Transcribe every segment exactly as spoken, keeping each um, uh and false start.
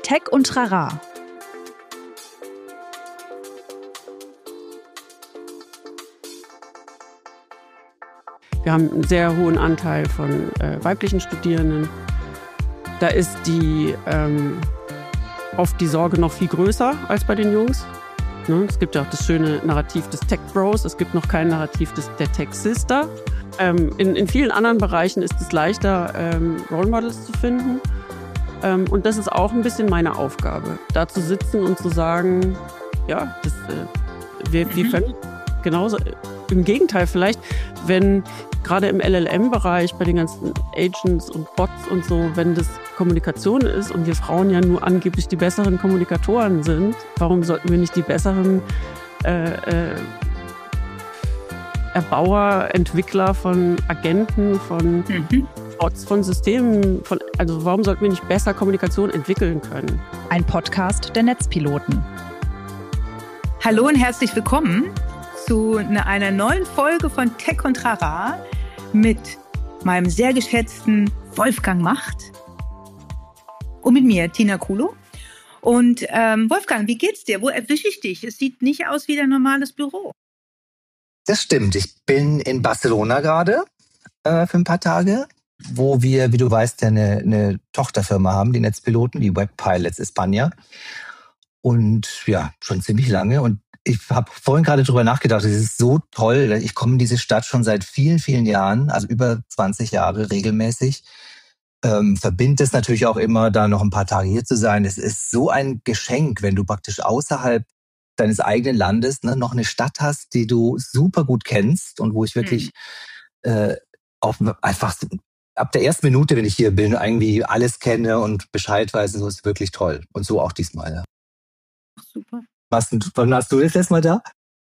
Tech und Trara. Wir haben einen sehr hohen Anteil von äh, weiblichen Studierenden. Da ist die ähm, oft die Sorge noch viel größer als bei den Jungs. Ne? Es gibt ja auch das schöne Narrativ des Tech Bros, es gibt noch kein Narrativ des, der Tech Sister. Ähm, in, in vielen anderen Bereichen ist es leichter, ähm, Role Models zu finden. Ähm, und das ist auch ein bisschen meine Aufgabe, da zu sitzen und zu sagen, ja, das, äh, wir, wir können genauso, im Gegenteil vielleicht, wenn gerade im L L M-Bereich bei den ganzen Agents und Bots und so, wenn das Kommunikation ist und wir Frauen ja nur angeblich die besseren Kommunikatoren sind, warum sollten wir nicht die besseren äh, äh, Erbauer, Entwickler von Agenten, von mhm. Bots, von Systemen, von, also warum sollten wir nicht besser Kommunikation entwickeln können? Ein Podcast der Netzpiloten. Hallo und herzlich willkommen zu einer neuen Folge von Tech und Trara mit meinem sehr geschätzten Wolfgang Macht und mit mir, Tina Kulo. Und ähm, Wolfgang, wie geht's dir? Wo erwische ich dich? Es sieht nicht aus wie dein normales Büro. Das stimmt. Ich bin in Barcelona gerade äh, für ein paar Tage, wo wir, wie du weißt, ja eine, eine Tochterfirma haben, die Netzpiloten, die Web Pilots España. Und ja, schon ziemlich lange. Und ich habe vorhin gerade drüber nachgedacht, es ist so toll. Ich komme in diese Stadt schon seit vielen, vielen Jahren, also über zwanzig Jahre regelmäßig. Ähm, verbinde es natürlich auch immer, da noch ein paar Tage hier zu sein. Es ist so ein Geschenk, wenn du praktisch außerhalb deines eigenen Landes ne, noch eine Stadt hast, die du super gut kennst und wo ich wirklich mhm. äh, auch einfach ab der ersten Minute, wenn ich hier bin, irgendwie alles kenne und Bescheid weiß. So ist wirklich toll. Und so auch diesmal. Ja. Super. Was, wann hast du das letzte Mal da?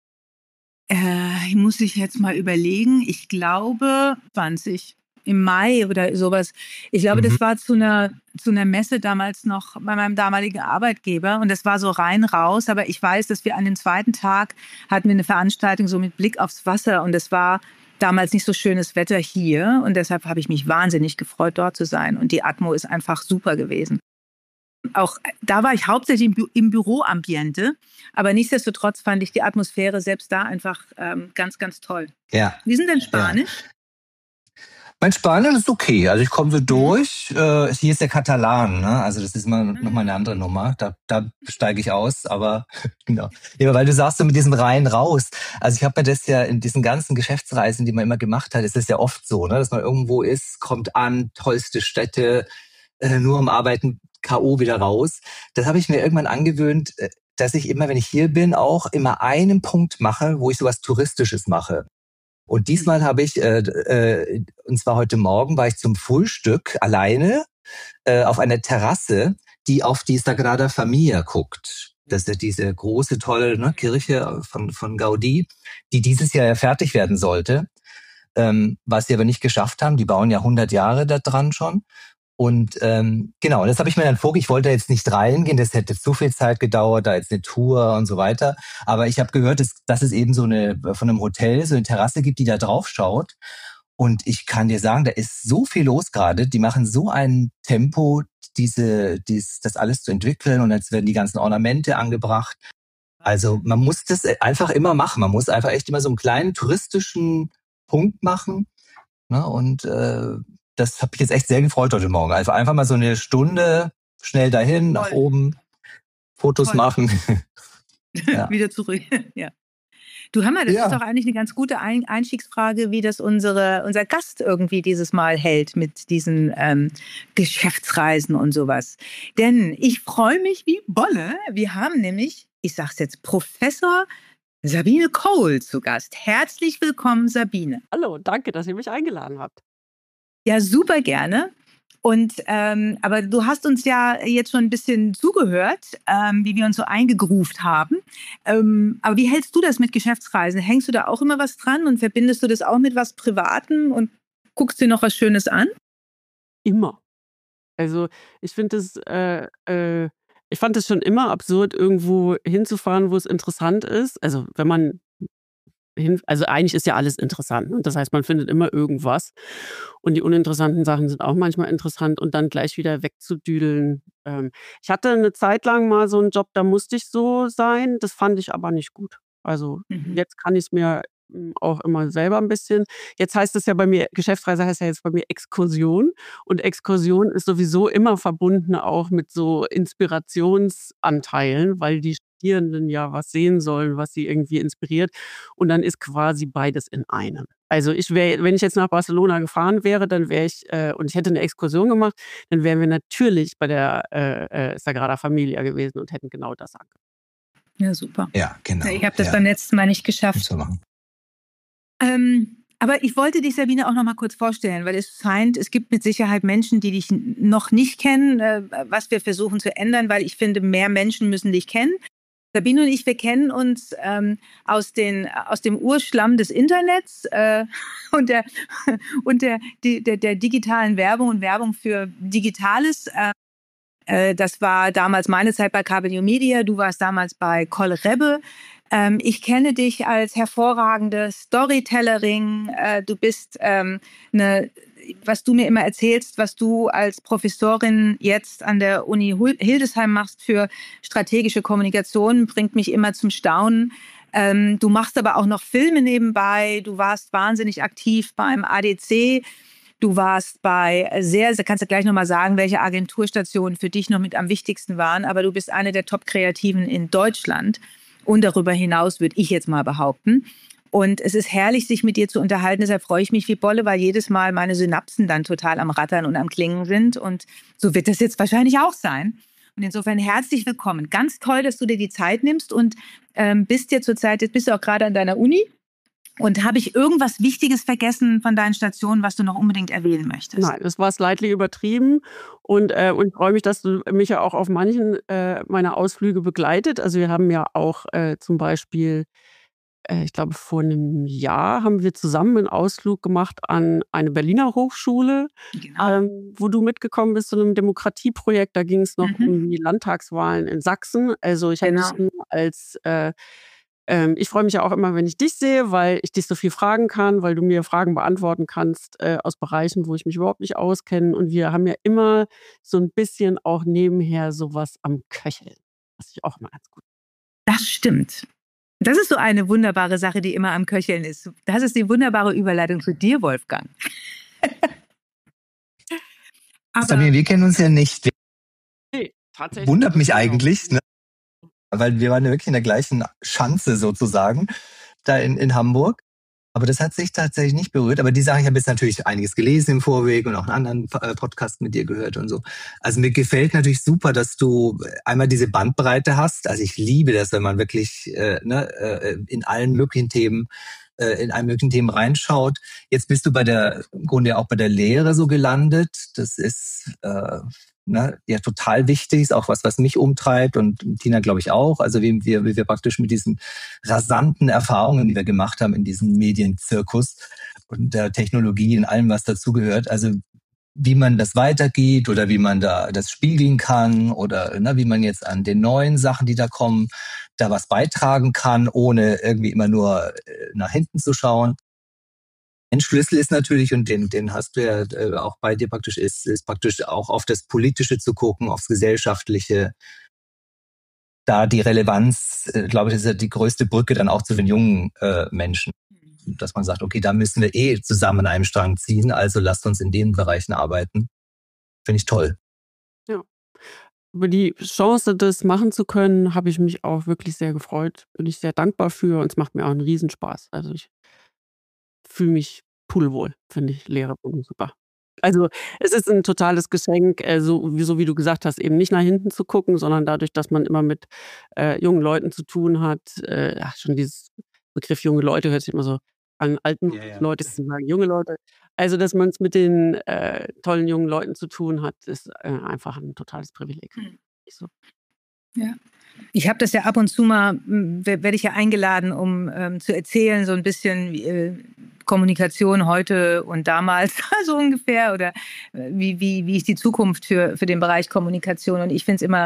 Äh, muss ich jetzt mal überlegen. Ich glaube zwanzig im Mai oder sowas. Ich glaube, mhm. das war zu einer, zu einer Messe damals noch bei meinem damaligen Arbeitgeber. Und das war so rein raus. Aber ich weiß, dass wir an dem zweiten Tag hatten wir eine Veranstaltung so mit Blick aufs Wasser. Und es war damals nicht so schönes Wetter hier. Und deshalb habe ich mich wahnsinnig gefreut, dort zu sein. Und die Atmo ist einfach super gewesen. Auch da war ich hauptsächlich im, Bü- im Büroambiente, aber nichtsdestotrotz fand ich die Atmosphäre selbst da einfach ähm, ganz, ganz toll. Ja. Wie sind denn Spanisch? Ja. Mein Spanisch ist okay, also ich komme so durch. Mhm. Äh, hier ist der Katalan, ne? Also das ist mal mhm. nochmal eine andere Nummer, da, da steige ich aus, aber genau. Ja, weil du sagst so mit diesem rein raus, also ich habe mir das ja in diesen ganzen Geschäftsreisen, die man immer gemacht hat, ist es ja oft so, ne? Dass man irgendwo ist, kommt an, tollste Städte, äh, nur am Arbeiten, K O wieder raus. Das habe ich mir irgendwann angewöhnt, dass ich immer, wenn ich hier bin, auch immer einen Punkt mache, wo ich sowas Touristisches mache. Und diesmal habe ich, äh, äh, und zwar heute Morgen, war ich zum Frühstück alleine äh, auf einer Terrasse, die auf die Sagrada Familia guckt. Das ist ja diese große, tolle ne, Kirche von, von Gaudí, die dieses Jahr ja fertig werden sollte, ähm, was sie aber nicht geschafft haben. Die bauen ja hundert Jahre da dran schon. Und ähm, genau, das habe ich mir dann vorgestellt. Ich wollte jetzt nicht reingehen, das hätte zu viel Zeit gedauert, da jetzt eine Tour und so weiter. Aber ich habe gehört, dass, dass es eben so eine von einem Hotel so eine Terrasse gibt, die da drauf schaut. Und ich kann dir sagen, da ist so viel los gerade. Die machen so ein Tempo, diese, dies, das alles zu entwickeln. Und jetzt werden die ganzen Ornamente angebracht. Also man muss das einfach immer machen. Man muss einfach echt immer so einen kleinen touristischen Punkt machen. Ne? Und äh, das habe ich jetzt echt sehr gefreut heute Morgen. Also einfach mal so eine Stunde schnell dahin, Toll. Nach oben, Fotos Toll. Machen. Ja. Wieder zurück, ja. Du, Hammer, das ja. ist doch eigentlich eine ganz gute Einstiegsfrage, wie das unsere, unser Gast irgendwie dieses Mal hält mit diesen ähm, Geschäftsreisen und sowas. Denn ich freue mich wie Bolle. Wir haben nämlich, ich sag's jetzt, Professor Sabine Cole zu Gast. Herzlich willkommen, Sabine. Hallo, danke, dass ihr mich eingeladen habt. Ja, super gerne. Und ähm, aber du hast uns ja jetzt schon ein bisschen zugehört, ähm, wie wir uns so eingegruft haben. Ähm, aber wie hältst du das mit Geschäftsreisen? Hängst du da auch immer was dran und verbindest du das auch mit was Privatem und guckst dir noch was Schönes an? Immer. Also ich finde es, äh, äh, ich fand es schon immer absurd, irgendwo hinzufahren, wo es interessant ist. Also wenn man hin. Also eigentlich ist ja alles interessant. Und das heißt, man findet immer irgendwas. Und die uninteressanten Sachen sind auch manchmal interessant und dann gleich wieder wegzudüdeln. Ähm, ich hatte eine Zeit lang mal so einen Job, da musste ich so sein. Das fand ich aber nicht gut. Also Mhm. jetzt kann ich es mir mm, auch immer selber ein bisschen. Jetzt heißt es ja bei mir, Geschäftsreise heißt ja jetzt bei mir Exkursion. Und Exkursion ist sowieso immer verbunden auch mit so Inspirationsanteilen, weil die Studierenden ja was sehen sollen, was sie irgendwie inspiriert. Und dann ist quasi beides in einem. Also ich wäre, wenn ich jetzt nach Barcelona gefahren wäre, dann wäre ich, äh, und ich hätte eine Exkursion gemacht, dann wären wir natürlich bei der äh, äh, Sagrada Familia gewesen und hätten genau das angeguckt. Ja, super. Ja, genau. Ich habe das ja. beim letzten Mal nicht geschafft. Muss man machen. Ähm, aber ich wollte dich, Sabine, auch noch mal kurz vorstellen, weil es scheint, es gibt mit Sicherheit Menschen, die dich n- noch nicht kennen, äh, was wir versuchen zu ändern, weil ich finde, mehr Menschen müssen dich kennen. Sabine und ich, wir kennen uns ähm, aus, den, aus dem Urschlamm des Internets äh, und, der, und der, die, der, der digitalen Werbung und Werbung für Digitales. Äh, äh, das war damals meine Zeit bei Carpe Neo Media, du warst damals bei Koll Rebbe. Ähm, ich kenne dich als hervorragende Storytellerin. Äh, du bist ähm, eine, was du mir immer erzählst, was du als Professorin jetzt an der Uni Hul- Hildesheim machst für strategische Kommunikation, bringt mich immer zum Staunen. Ähm, du machst aber auch noch Filme nebenbei. Du warst wahnsinnig aktiv beim A D C. Du warst bei sehr, kannst du gleich nochmal sagen, welche Agenturstationen für dich noch mit am wichtigsten waren, aber du bist eine der Top-Kreativen in Deutschland und darüber hinaus, würde ich jetzt mal behaupten. Und es ist herrlich, sich mit dir zu unterhalten, deshalb freue ich mich wie Bolle, weil jedes Mal meine Synapsen dann total am Rattern und am Klingen sind und so wird das jetzt wahrscheinlich auch sein. Und insofern herzlich willkommen. Ganz toll, dass du dir die Zeit nimmst und ähm, bist dir zurzeit, jetzt bist du auch gerade an deiner Uni. Und habe ich irgendwas Wichtiges vergessen von deinen Stationen, was du noch unbedingt erwähnen möchtest? Nein, das war slightly übertrieben. Und, äh, und ich freue mich, dass du mich ja auch auf manchen äh, meiner Ausflüge begleitet. Also wir haben ja auch äh, zum Beispiel, äh, ich glaube vor einem Jahr haben wir zusammen einen Ausflug gemacht an eine Berliner Hochschule, Genau. ähm, wo du mitgekommen bist zu einem Demokratieprojekt. Da ging es noch Mhm. um die Landtagswahlen in Sachsen. Also ich habe Genau. dich nur als äh, Ähm, ich freue mich ja auch immer, wenn ich dich sehe, weil ich dich so viel fragen kann, weil du mir Fragen beantworten kannst äh, aus Bereichen, wo ich mich überhaupt nicht auskenne. Und wir haben ja immer so ein bisschen auch nebenher sowas am Köcheln, was ich auch immer ganz gut. Das stimmt. Das ist so eine wunderbare Sache, die immer am Köcheln ist. Das ist die wunderbare Überleitung zu dir, Wolfgang. Aber Sabine, wir kennen uns ja nicht. Nee, tatsächlich. Wundert mich Genau. eigentlich, ne? Weil wir waren ja wirklich in der gleichen Schanze sozusagen, da in, in Hamburg. Aber das hat sich tatsächlich nicht berührt. Aber die Sache, ich habe jetzt natürlich einiges gelesen im Vorweg und auch einen anderen äh, Podcast mit dir gehört und so. Also mir gefällt natürlich super, dass du einmal diese Bandbreite hast. Also ich liebe das, wenn man wirklich äh, ne, äh, in allen möglichen Themen äh, in allen möglichen Themen reinschaut. Jetzt bist du bei der, im Grunde auch bei der Lehre so gelandet. Das ist äh, ne, ja total wichtig, ist auch was, was mich umtreibt und Tina, glaube ich, auch. Also wie wir, wie wir praktisch mit diesen rasanten Erfahrungen, die wir gemacht haben in diesem Medienzirkus und der Technologie, in allem, was dazugehört, also wie man das weitergeht oder wie man da das spiegeln kann oder ne, wie man jetzt an den neuen Sachen, die da kommen, da was beitragen kann, ohne irgendwie immer nur nach hinten zu schauen. Ein Schlüssel ist natürlich, und den, den hast du ja äh, auch bei dir praktisch, ist, ist praktisch auch auf das Politische zu gucken, aufs Gesellschaftliche. Da die Relevanz, äh, glaube ich, ist ja die größte Brücke dann auch zu den jungen äh, Menschen. Dass man sagt, okay, da müssen wir eh zusammen an einem Strang ziehen, also lasst uns in den Bereichen arbeiten. Finde ich toll. Ja. Über die Chance, das machen zu können, habe ich mich auch wirklich sehr gefreut. Bin ich sehr dankbar für und es macht mir auch einen Riesenspaß. Also ich fühle mich pudelwohl, finde ich Lehre super. Also es ist ein totales Geschenk, äh, so, wie, so wie du gesagt hast, eben nicht nach hinten zu gucken, sondern dadurch, dass man immer mit äh, jungen Leuten zu tun hat. Äh, ach, schon dieses Begriff junge Leute hört sich immer so an, alten Ja, ja. Leute zu sagen, junge Leute. Also, dass man es mit den äh, tollen jungen Leuten zu tun hat, ist äh, einfach ein totales Privileg. Hm. So. Ja. Ich habe das ja ab und zu mal, werde ich ja eingeladen, um ähm, zu erzählen, so ein bisschen äh, Kommunikation heute und damals, so ungefähr, oder äh, wie, wie, wie ist die Zukunft für, für den Bereich Kommunikation. Und ich finde es immer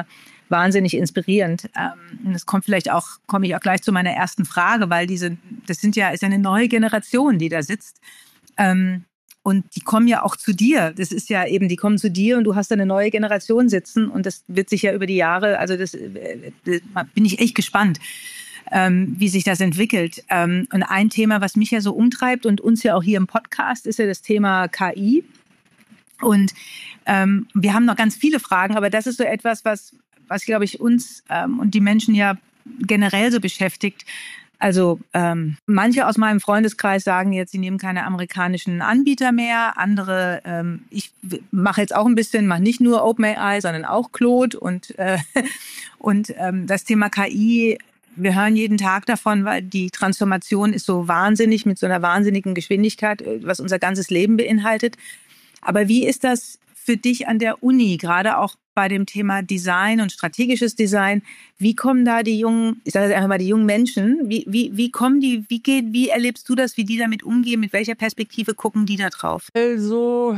wahnsinnig inspirierend. Ähm, und das kommt vielleicht auch, komme ich auch gleich zu meiner ersten Frage, weil diese, das sind ja, ist ja eine neue Generation, die da sitzt. Ähm, und die kommen ja auch zu dir. Das ist ja eben, die kommen zu dir und du hast da eine neue Generation sitzen und das wird sich ja über die Jahre, also das, das bin ich echt gespannt, ähm, wie sich das entwickelt. Ähm, und ein Thema, was mich ja so umtreibt und uns ja auch hier im Podcast, ist ja das Thema K I. Und ähm, wir haben noch ganz viele Fragen, aber das ist so etwas, was, was glaube ich, uns ähm, und die Menschen ja generell so beschäftigt. Also ähm, manche aus meinem Freundeskreis sagen jetzt, sie nehmen keine amerikanischen Anbieter mehr. Andere, ähm, ich mache jetzt auch ein bisschen, mache nicht nur OpenAI, sondern auch Claude. Und, äh, und ähm, das Thema K I, wir hören jeden Tag davon, weil die Transformation ist so wahnsinnig, mit so einer wahnsinnigen Geschwindigkeit, was unser ganzes Leben beinhaltet. Aber wie ist das für dich an der Uni, gerade auch bei dem Thema Design und strategisches Design? Wie kommen da die jungen, ich sage jetzt einfach mal die jungen Menschen, wie, wie, wie kommen die, wie geht, wie erlebst du das, wie die damit umgehen, mit welcher Perspektive gucken die da drauf? Also,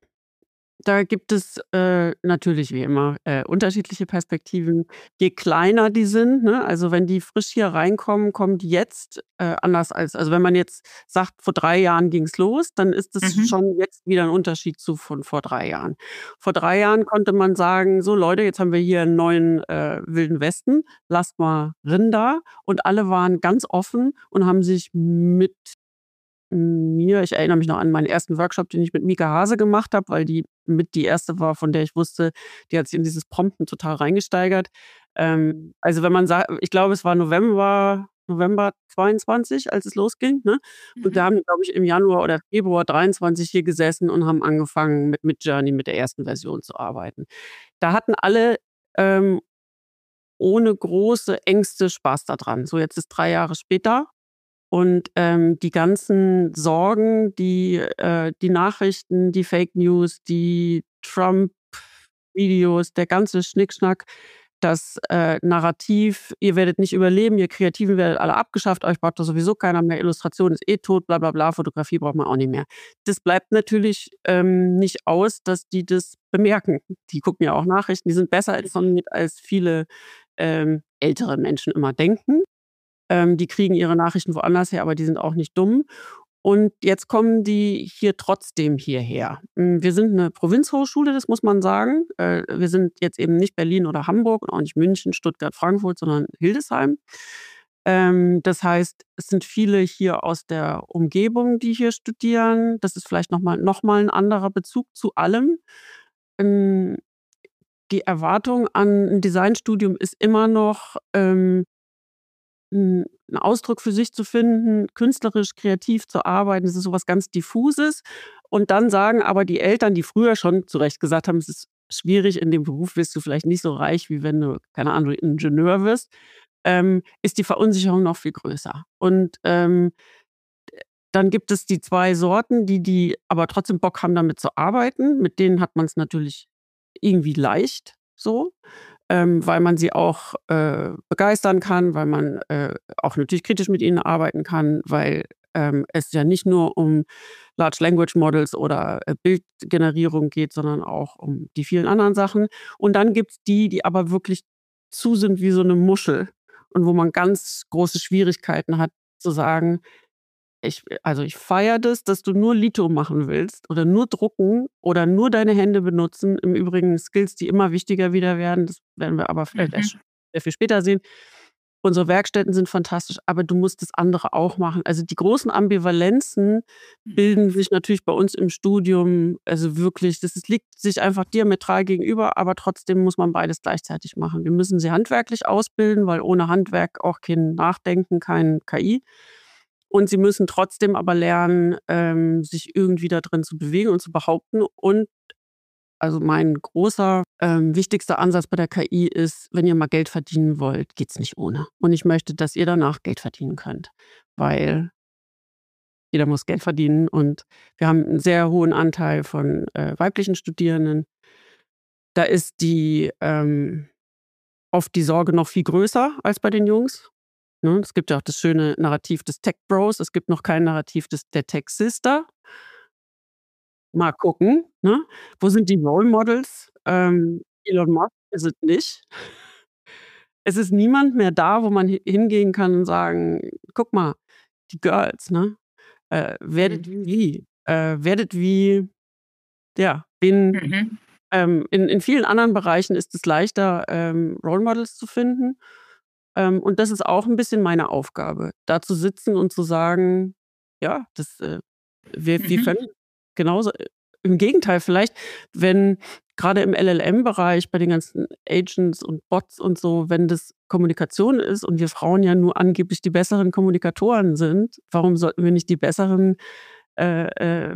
da gibt es äh, natürlich wie immer äh, unterschiedliche Perspektiven. Je kleiner die sind, ne, also wenn die frisch hier reinkommen, kommen die jetzt äh, anders als, also wenn man jetzt sagt, vor drei Jahren ging es los, dann ist es Mhm. schon jetzt wieder ein Unterschied zu von vor drei Jahren. Vor drei Jahren konnte man sagen, so Leute, jetzt haben wir hier einen neuen äh, Wilden Westen, lasst mal Rinder. Und alle waren ganz offen und haben sich mit mir, ich erinnere mich noch an meinen ersten Workshop, den ich mit Mika Hase gemacht habe, weil die mit die erste war, von der ich wusste, die hat sich in dieses Prompten total reingesteigert. Ähm, also wenn man sagt, ich glaube, es war November, November zweiundzwanzig, als es losging, ne? Und da Mhm. haben wir, glaube ich, im Januar oder Februar dreiundzwanzig hier gesessen und haben angefangen mit Midjourney, mit der ersten Version zu arbeiten. Da hatten alle ähm, ohne große Ängste Spaß daran. So, jetzt ist drei Jahre später. Und ähm, die ganzen Sorgen, die, äh, die Nachrichten, die Fake News, die Trump-Videos, der ganze Schnickschnack, das äh, Narrativ, ihr werdet nicht überleben, ihr Kreativen werdet alle abgeschafft, euch braucht doch sowieso keiner mehr, Illustration ist eh tot, bla bla bla, Fotografie braucht man auch nicht mehr. Das bleibt natürlich ähm, nicht aus, dass die das bemerken. Die gucken ja auch Nachrichten, die sind besser informiert, als viele ähm, ältere Menschen immer denken. Ähm, die kriegen ihre Nachrichten woanders her, aber die sind auch nicht dumm. Und jetzt kommen die hier trotzdem hierher. Hm, wir sind eine Provinzhochschule, das muss man sagen. Äh, wir sind jetzt eben nicht Berlin oder Hamburg und auch nicht München, Stuttgart, Frankfurt, sondern Hildesheim. Ähm, das heißt, es sind viele hier aus der Umgebung, die hier studieren. Das ist vielleicht noch mal noch mal 'n anderer Bezug zu allem. Ähm, die Erwartung an 'n Designstudium ist immer noch, ähm 'n 'n Ausdruck für sich zu finden, künstlerisch, kreativ zu arbeiten. Das ist so was ganz Diffuses. Und dann sagen aber die Eltern, die früher schon zu Recht gesagt haben: „Es ist schwierig, in dem Beruf wirst du vielleicht nicht so reich, wie wenn du, keine Ahnung, Ingenieur wirst“, ähm, ist die Verunsicherung noch viel größer. Und, ähm, dann gibt es die zwei Sorten, die die aber trotzdem Bock haben, damit zu arbeiten. Mit denen hat man's natürlich irgendwie leicht so, ähm, weil man sie auch äh, begeistern kann, weil man äh, auch natürlich kritisch mit ihnen arbeiten kann, weil ähm, es ja nicht nur um Large Language Models oder äh, Bildgenerierung geht, sondern auch um die vielen anderen Sachen. Und dann gibt's die, die aber wirklich zu sind wie so eine Muschel und wo man ganz große Schwierigkeiten hat zu sagen: ich also, ich feiere das, dass du nur Litho machen willst oder nur drucken oder nur deine Hände benutzen. Im Übrigen Skills, die immer wichtiger wieder werden. Das werden wir aber vielleicht erst Mhm. sehr viel später sehen. Unsere Werkstätten sind fantastisch, aber du musst das andere auch machen. Also, die großen Ambivalenzen bilden sich natürlich bei uns im Studium, also wirklich, das ist liegt sich einfach diametral gegenüber, aber trotzdem muss man beides gleichzeitig machen. Wir müssen sie handwerklich ausbilden, weil ohne Handwerk auch kein Nachdenken, kein K I. Und sie müssen trotzdem aber lernen, ähm, sich irgendwie da drin zu bewegen und zu behaupten. Und also mein großer, ähm, wichtigster Ansatz bei der K I ist, wenn ihr mal Geld verdienen wollt, geht's nicht ohne. Und ich möchte, dass ihr danach Geld verdienen könnt, weil jeder muss Geld verdienen und wir haben einen sehr hohen Anteil von äh, weiblichen Studierenden. Da ist die ähm, oft die Sorge noch viel größer als bei den Jungs. Ne? Es gibt ja auch das schöne Narrativ des Tech Bros. Es gibt noch kein Narrativ des, der Tech Sister. Mal gucken, ne? Wo sind die Role Models? Ähm, Elon Musk ist es nicht. es ist niemand mehr da, wo man hingehen kann und sagen, guck mal, die Girls, ne? Äh, werdet Mhm. wie, äh, werdet wie, ja, in, Mhm. ähm, in, in vielen anderen Bereichen ist es leichter, ähm, Role Models zu finden. Ähm, und das ist auch ein bisschen meine Aufgabe, da zu sitzen und zu sagen, ja, das, äh, wir, wir Mhm. können genauso, äh, im Gegenteil, vielleicht, wenn gerade im L L M-Bereich bei den ganzen Agents und Bots und so, wenn das Kommunikation ist und wir Frauen ja nur angeblich die besseren Kommunikatoren sind, warum sollten wir nicht die besseren äh, äh,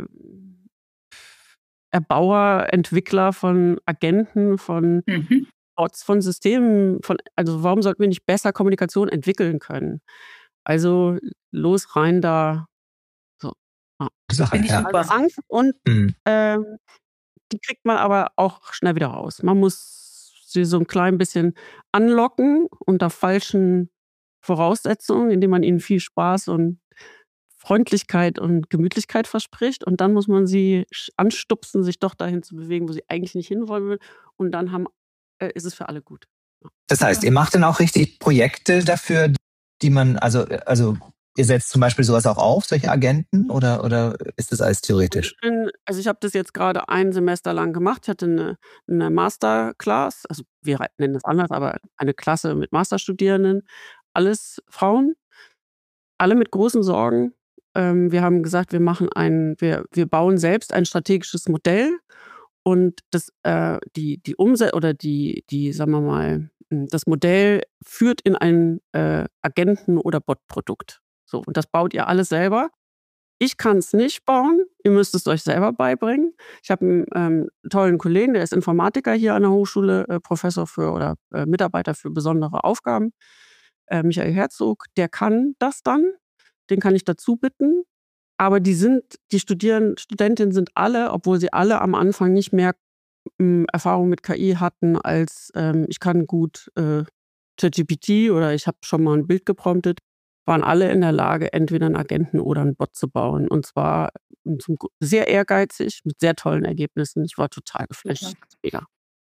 Erbauer, Entwickler von Agenten, von Mhm. Bots, von Systemen, von, also warum sollten wir nicht besser Kommunikation entwickeln können? Also los rein da. So. Ja. Sache, Finde ich ja. super. Also Angst und Mhm. ähm, die kriegt man aber auch schnell wieder raus. Man muss sie so ein klein bisschen anlocken unter falschen Voraussetzungen, indem man ihnen viel Spaß und Freundlichkeit und Gemütlichkeit verspricht. Und dann muss man sie sch- anstupsen, sich doch dahin zu bewegen, wo sie eigentlich nicht hinwollen. Und dann haben, äh, ist es für alle gut. Das heißt, ihr macht dann auch richtig Projekte dafür, die man, also, also ihr setzt zum Beispiel sowas auch auf, solche Agenten, oder, oder ist das alles theoretisch? Ich bin, also ich habe das jetzt gerade ein Semester lang gemacht. Ich hatte eine, eine Masterclass, also wir nennen das anders, aber eine Klasse mit Masterstudierenden, alles Frauen, alle mit großen Sorgen. Ähm, wir haben gesagt, wir machen ein, wir, wir bauen selbst ein strategisches Modell und das, äh, die, die Umsetzung oder die, die, sagen wir mal, m, das Modell führt in ein äh, Agenten- oder Bot-Produkt. So, und das baut ihr alles selber. Ich kann es nicht bauen, ihr müsst es euch selber beibringen. Ich habe einen ähm, tollen Kollegen, der ist Informatiker hier an der Hochschule, äh, Professor für oder äh, Mitarbeiter für besondere Aufgaben, äh, Michael Herzog, der kann das dann, den kann ich dazu bitten. Aber die sind, die Studieren, Studentinnen sind alle, obwohl sie alle am Anfang nicht mehr ähm, Erfahrung mit K I hatten, als ähm, ich kann gut äh, ChatGPT oder ich habe schon mal ein Bild gepromptet, waren alle in der Lage, entweder einen Agenten oder einen Bot zu bauen. Und zwar ähm, zum, Gro- sehr ehrgeizig, mit sehr tollen Ergebnissen. Ich war total geflasht. Super. Mega.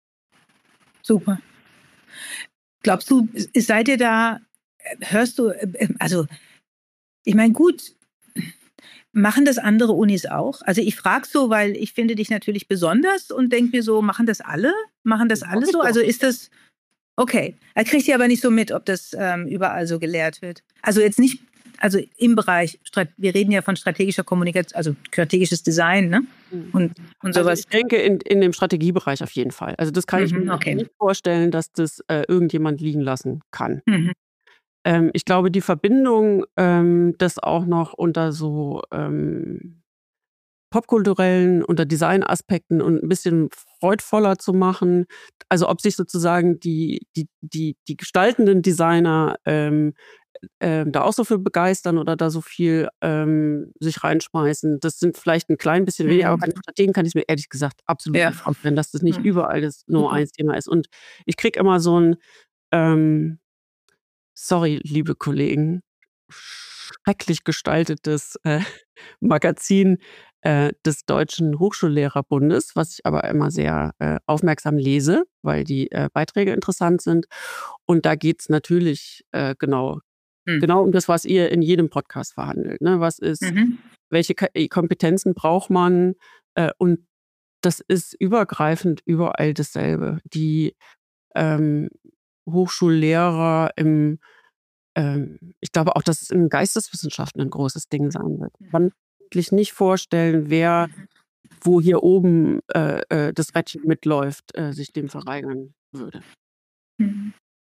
Super. Glaubst du, seid ihr da, hörst du, äh, also ich meine, gut, machen das andere Unis auch? Also ich frage so, weil ich finde dich natürlich besonders und denke mir so, machen das alle? Machen das alle so? Also ist das, okay, da kriegt ihr aber nicht so mit, ob das ähm, überall so gelehrt wird. Also jetzt nicht, also im Bereich, Strat- wir reden ja von strategischer Kommunikation, also strategisches Design, ne? Mhm. Und, und Also sowas. ich denke in, in dem Strategiebereich auf jeden Fall. Also das kann ich Mhm, mir okay. nicht vorstellen, dass das äh, irgendjemand liegen lassen kann. Mhm. Ähm, ich glaube, die Verbindung, ähm, das auch noch unter so ähm, popkulturellen, unter Designaspekten und ein bisschen freudvoller zu machen. Also ob sich sozusagen die, die, die, die gestaltenden Designer ähm, ähm, da auch so für begeistern oder da so viel ähm, sich reinschmeißen. Das sind vielleicht ein klein bisschen weniger, aber bei den Strategen kann ich mir ehrlich gesagt absolut Ja. nicht vorstellen, dass das nicht Mhm. überall das Nummer Super. eins Thema ist. Und ich kriege immer so ein ähm, sorry, liebe Kollegen, schrecklich gestaltetes äh, Magazin äh, des Deutschen Hochschullehrerbundes, was ich aber immer sehr äh, aufmerksam lese, weil die äh, Beiträge interessant sind. Und da geht es natürlich äh, genau, Mhm. genau um das, was ihr in jedem Podcast verhandelt. Ne? Was ist, Mhm. welche K I-Kompetenzen braucht man? Äh, und das ist übergreifend überall dasselbe. Die ähm, Hochschullehrer im ähm, ich glaube auch, dass es in Geisteswissenschaften ein großes Ding sein wird. Man kann sich nicht vorstellen, wer, wo hier oben äh, äh, das Rädchen mitläuft, äh, sich dem verweigern würde. Mhm.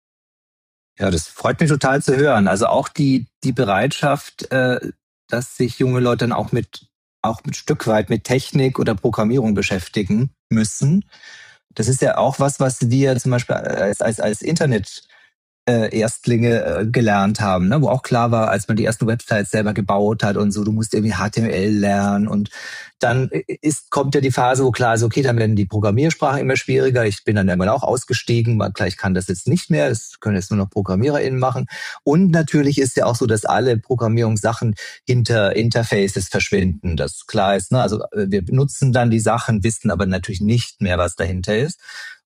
Ja, das freut mich total zu hören. Also auch die, die Bereitschaft, äh, dass sich junge Leute dann auch mit, auch ein Stück weit mit Technik oder Programmierung beschäftigen müssen. Das ist ja auch was, was wir zum Beispiel als, als, als Internet äh, Erstlinge äh, gelernt haben, ne? Wo auch klar war, als man die ersten Websites selber gebaut hat und so, du musst irgendwie H T M L lernen und dann ist, kommt ja die Phase, wo klar ist, okay, dann werden die Programmiersprachen immer schwieriger. Ich bin dann irgendwann auch ausgestiegen, weil klar, ich kann das jetzt nicht mehr, das können jetzt nur noch ProgrammiererInnen machen. Und natürlich ist ja auch so, dass alle Programmierungssachen hinter Interfaces verschwinden, das klar ist, ne? Also wir benutzen dann die Sachen, wissen aber natürlich nicht mehr, was dahinter ist.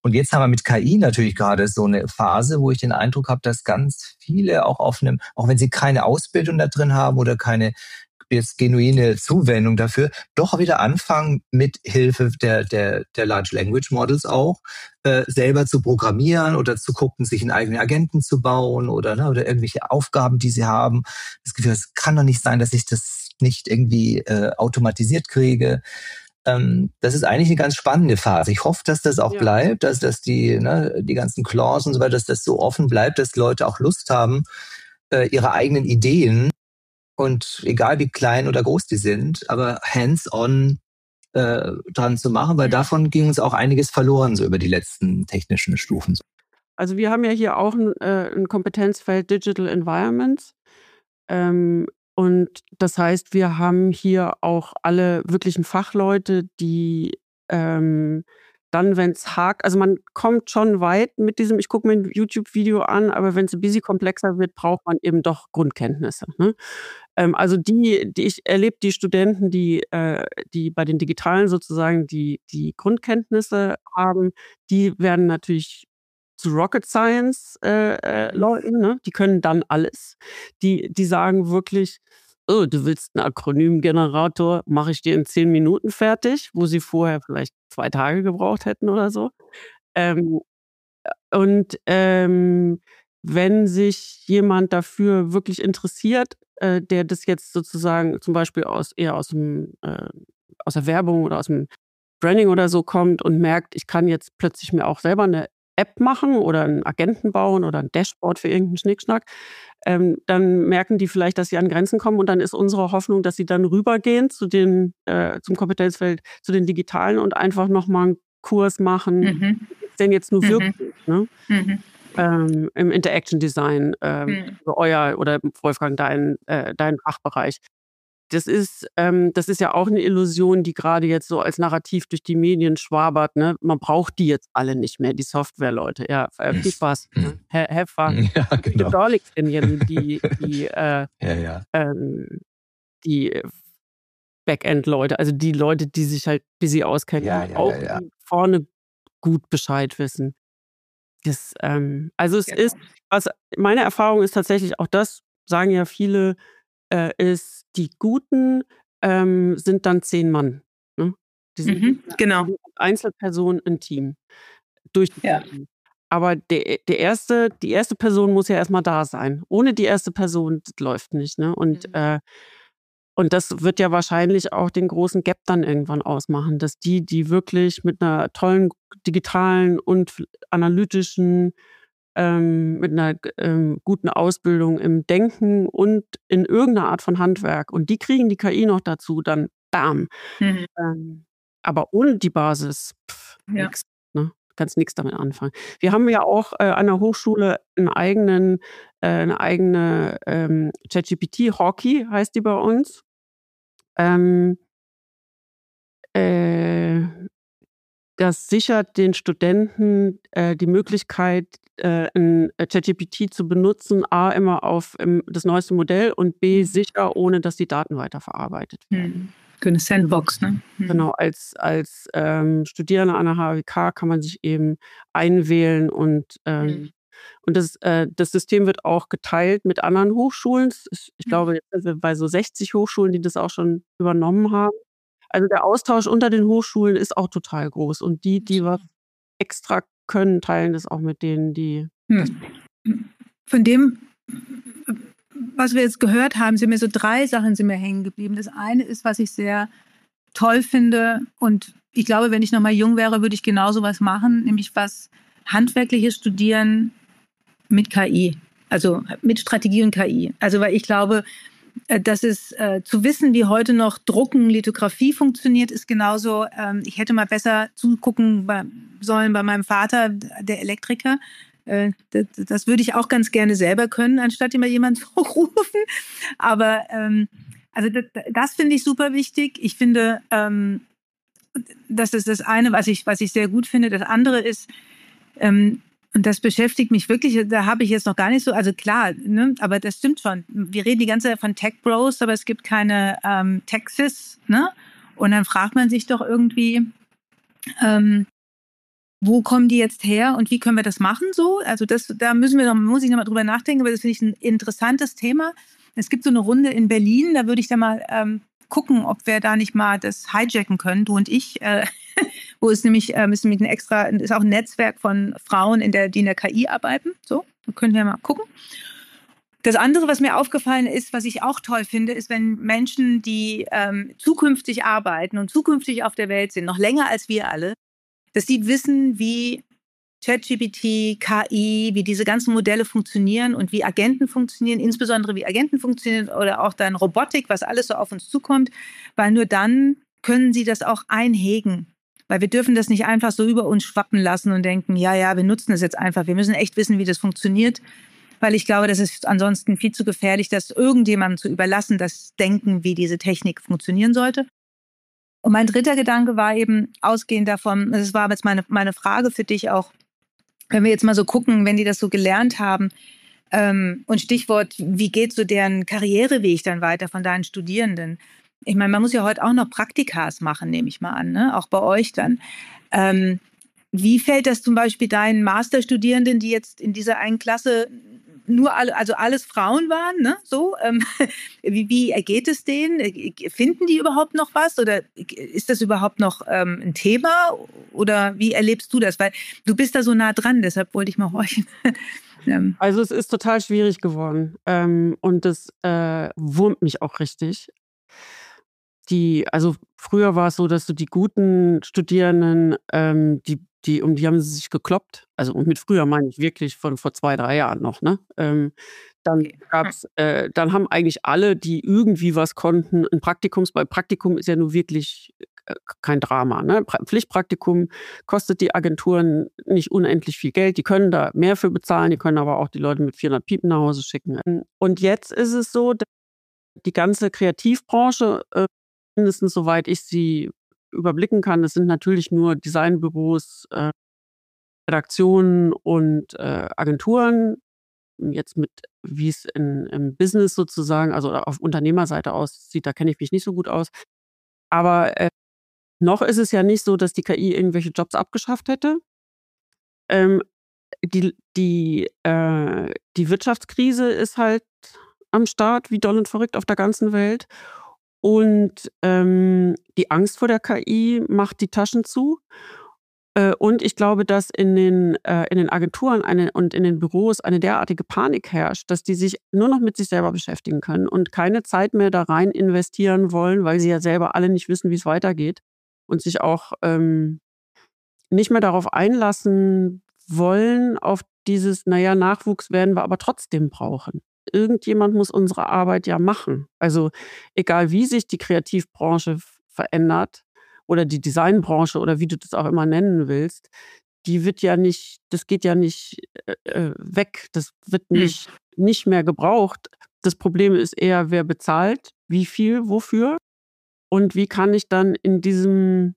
Und jetzt haben wir mit K I natürlich gerade so eine Phase, wo ich den Eindruck habe, dass ganz viele auch auf einem, auch wenn sie keine Ausbildung da drin haben oder keine jetzt genuine Zuwendung dafür, doch wieder anfangen, mit Hilfe der, der, der Large Language Models auch äh, selber zu programmieren oder zu gucken, sich einen eigenen Agenten zu bauen oder, ne, oder irgendwelche Aufgaben, die sie haben. Das Gefühl, es kann doch nicht sein, dass ich das nicht irgendwie äh, automatisiert kriege. Ähm, das ist eigentlich eine ganz spannende Phase. Ich hoffe, dass das auch ja. bleibt, dass, dass die, ne, die ganzen Clauses und so weiter, dass das so offen bleibt, dass Leute auch Lust haben, äh, ihre eigenen Ideen und egal wie klein oder groß die sind, aber hands-on äh, dran zu machen, weil davon ging uns auch einiges verloren, so über die letzten technischen Stufen. Also wir haben ja hier auch ein, äh, ein Kompetenzfeld Digital Environments. Ähm, und das heißt, wir haben hier auch alle wirklichen Fachleute, die ähm, dann, wenn es hakt, also man kommt schon weit mit diesem, ich gucke mir ein YouTube-Video an, aber wenn es ein bisschen komplexer wird, braucht man eben doch Grundkenntnisse. Ne? Ähm, also die, die ich erlebe die Studenten, die, äh, die bei den Digitalen sozusagen die, die Grundkenntnisse haben, die werden natürlich zu Rocket Science äh, äh, Leuten, ne? Die können dann alles. Die, die sagen wirklich, oh, du willst einen Akronymgenerator, mache ich dir in zehn Minuten fertig, wo sie vorher vielleicht zwei Tage gebraucht hätten oder so. Ähm, und ähm, wenn sich jemand dafür wirklich interessiert, äh, der das jetzt sozusagen zum Beispiel aus, eher aus, dem, äh, aus der Werbung oder aus dem Branding oder so kommt und merkt, ich kann jetzt plötzlich mir auch selber eine App machen oder einen Agenten bauen oder ein Dashboard für irgendeinen Schnickschnack, ähm, dann merken die vielleicht, dass sie an Grenzen kommen und dann ist unsere Hoffnung, dass sie dann rübergehen zu den, äh, zum Kompetenzfeld, zu den Digitalen und einfach nochmal einen Kurs machen, mhm. denn jetzt nur wirklich, mhm. ne? Mhm. Ähm, im Interaction Design, ähm, mhm. euer oder Wolfgang, dein, äh, dein Fachbereich. Das ist, ähm, das ist ja auch eine Illusion, die gerade jetzt so als Narrativ durch die Medien schwabert. Ne? Man braucht die jetzt alle nicht mehr, die Softwareleute. Ja, äh, viel Spaß. Ne? Have fun. Ja, genau. Es gibt auch nichts in hier, die, die, äh, ja, ja. Ähm, die Backend-Leute, also die Leute, die sich halt busy auskennen, ja, ja, auch ja, ja. vorne gut Bescheid wissen. Das, ähm, also es Genau. ist, was meine Erfahrung ist tatsächlich auch das, sagen ja viele, äh, ist, die Guten ähm, sind dann zehn Mann. Ne? Die sind Mhm, genau. Einzelpersonen ein Team. Durch die Ja. Team. Aber der, der erste, die erste Person muss ja erstmal da sein. Ohne die erste Person, das läuft nicht. Ne? Und, mhm. äh, und das wird ja wahrscheinlich auch den großen Gap dann irgendwann ausmachen, dass die, die wirklich mit einer tollen digitalen und analytischen Ähm, mit einer ähm, guten Ausbildung im Denken und in irgendeiner Art von Handwerk. Und die kriegen die K I noch dazu, dann bam. Mhm. Ähm, aber ohne die Basis, pff, ja. nix, ne? Du kannst nichts damit anfangen. Wir haben ja auch äh, an der Hochschule einen eigenen, äh, eine eigene ähm, ChatGPT, Hawkey heißt die bei uns. Ähm, äh, Das sichert den Studenten äh, die Möglichkeit, äh, ein ChatGPT zu benutzen, A, immer auf ähm, das neueste Modell und B, sicher, ohne dass die Daten weiterverarbeitet werden. Hm. Eine Sandbox, ne? Hm. Genau, als, als ähm, Studierender an der H W K kann man sich eben einwählen und, ähm, hm. und das, äh, das System wird auch geteilt mit anderen Hochschulen. Ich, ich glaube, jetzt sind wir bei so sechzig Hochschulen, die das auch schon übernommen haben. Also der Austausch unter den Hochschulen ist auch total groß. Und die, die was extra können, teilen das auch mit denen, die... Hm. Von dem, was wir jetzt gehört haben, sind mir so drei Sachen sind mir hängen geblieben. Das eine ist, was ich sehr toll finde. Und ich glaube, wenn ich noch mal jung wäre, würde ich genau sowas machen. Nämlich was handwerkliches Studieren mit K I. Also mit Strategie und K I. Also weil ich glaube... Das ist äh, zu wissen, wie heute noch Drucken, Lithografie funktioniert, ist genauso. Ähm, ich hätte mal besser zugucken bei, sollen bei meinem Vater, der Elektriker. Äh, das, das würde ich auch ganz gerne selber können, anstatt immer jemanden zu rufen. Aber ähm, also das, das finde ich super wichtig. Ich finde, ähm, das ist das eine, was ich, was ich sehr gut finde. Das andere ist, ähm, und das beschäftigt mich wirklich, da habe ich jetzt noch gar nicht so, also klar, ne, aber das stimmt schon. Wir reden die ganze Zeit von Tech Bros, aber es gibt keine ähm, Texas, ne? Und dann fragt man sich doch irgendwie, ähm, wo kommen die jetzt her und wie können wir das machen so? Also das, da müssen wir noch, muss ich noch mal drüber nachdenken, aber das finde ich ein interessantes Thema. Es gibt so eine Runde in Berlin, da würde ich da mal ähm, gucken, ob wir da nicht mal das hijacken können, du und ich, äh, wo es nämlich, äh, ist nämlich ein extra, ist auch ein Netzwerk von Frauen, in der, die in der K I arbeiten. So, da können wir mal gucken. Das andere, was mir aufgefallen ist, was ich auch toll finde, ist, wenn Menschen, die ähm, zukünftig arbeiten und zukünftig auf der Welt sind, noch länger als wir alle, dass die wissen, wie ChatGPT, K I, wie diese ganzen Modelle funktionieren und wie Agenten funktionieren, insbesondere wie Agenten funktionieren oder auch dann Robotik, was alles so auf uns zukommt, weil nur dann können sie das auch einhegen. Weil wir dürfen das nicht einfach so über uns schwappen lassen und denken, ja, ja, wir nutzen das jetzt einfach. Wir müssen echt wissen, wie das funktioniert, weil ich glaube, das ist ansonsten viel zu gefährlich, das irgendjemandem zu überlassen, das Denken, wie diese Technik funktionieren sollte. Und mein dritter Gedanke war eben, ausgehend davon, das war jetzt meine, meine Frage für dich auch, wenn wir jetzt mal so gucken, wenn die das so gelernt haben, ähm, und Stichwort, wie geht so deren Karriereweg dann weiter von deinen Studierenden? Ich meine, man muss ja heute auch noch Praktikas machen, nehme ich mal an, ne? Auch bei euch dann. Ähm, wie fällt das zum Beispiel deinen Masterstudierenden, die jetzt in dieser einen Klasse nur alle, also alles Frauen waren, ne? So, ähm, wie, wie ergeht es denen? Finden die überhaupt noch was? Oder ist das überhaupt noch ähm, ein Thema? Oder wie erlebst du das? Weil du bist da so nah dran, deshalb wollte ich mal horchen. Also es ist total schwierig geworden. Ähm, und das äh, wurmt mich auch richtig. Die, also früher war es so, dass du die guten Studierenden, ähm, die Die, um die haben sie sich gekloppt. Also und mit früher meine ich wirklich von vor zwei, drei Jahren noch. Ne? Ähm, dann Okay. gab's, äh, dann haben eigentlich alle, die irgendwie was konnten, ein Praktikums, weil Praktikum ist ja nun wirklich äh, kein Drama. Ne? Pra- Pflichtpraktikum kostet die Agenturen nicht unendlich viel Geld. Die können da mehr für bezahlen, die können aber auch die Leute mit vierhundert Piepen nach Hause schicken. Und jetzt ist es so, dass die ganze Kreativbranche, äh, mindestens soweit ich sie überblicken kann, das sind natürlich nur Designbüros, äh, Redaktionen und äh, Agenturen. Jetzt mit, wie es in, im Business sozusagen, also auf Unternehmerseite aussieht, da kenne ich mich nicht so gut aus. Aber äh, noch ist es ja nicht so, dass die K I irgendwelche Jobs abgeschafft hätte. Ähm, die, die, äh, die Wirtschaftskrise ist halt am Start, wie doll und verrückt auf der ganzen Welt. Und ähm, die Angst vor der K I macht die Taschen zu. Äh, und ich glaube, dass in den, äh, in den Agenturen eine, und in den Büros eine derartige Panik herrscht, dass die sich nur noch mit sich selber beschäftigen können und keine Zeit mehr da rein investieren wollen, weil sie ja selber alle nicht wissen, wie es weitergeht und sich auch ähm, nicht mehr darauf einlassen wollen, auf dieses, naja, Nachwuchs werden wir aber trotzdem brauchen. Irgendjemand muss unsere Arbeit ja machen. Also egal, wie sich die Kreativbranche f- verändert oder die Designbranche oder wie du das auch immer nennen willst, die wird ja nicht, das geht ja nicht äh, äh, weg. Das wird Hm. nicht, nicht mehr gebraucht. Das Problem ist eher, wer bezahlt, wie viel, wofür und wie kann ich dann in diesem,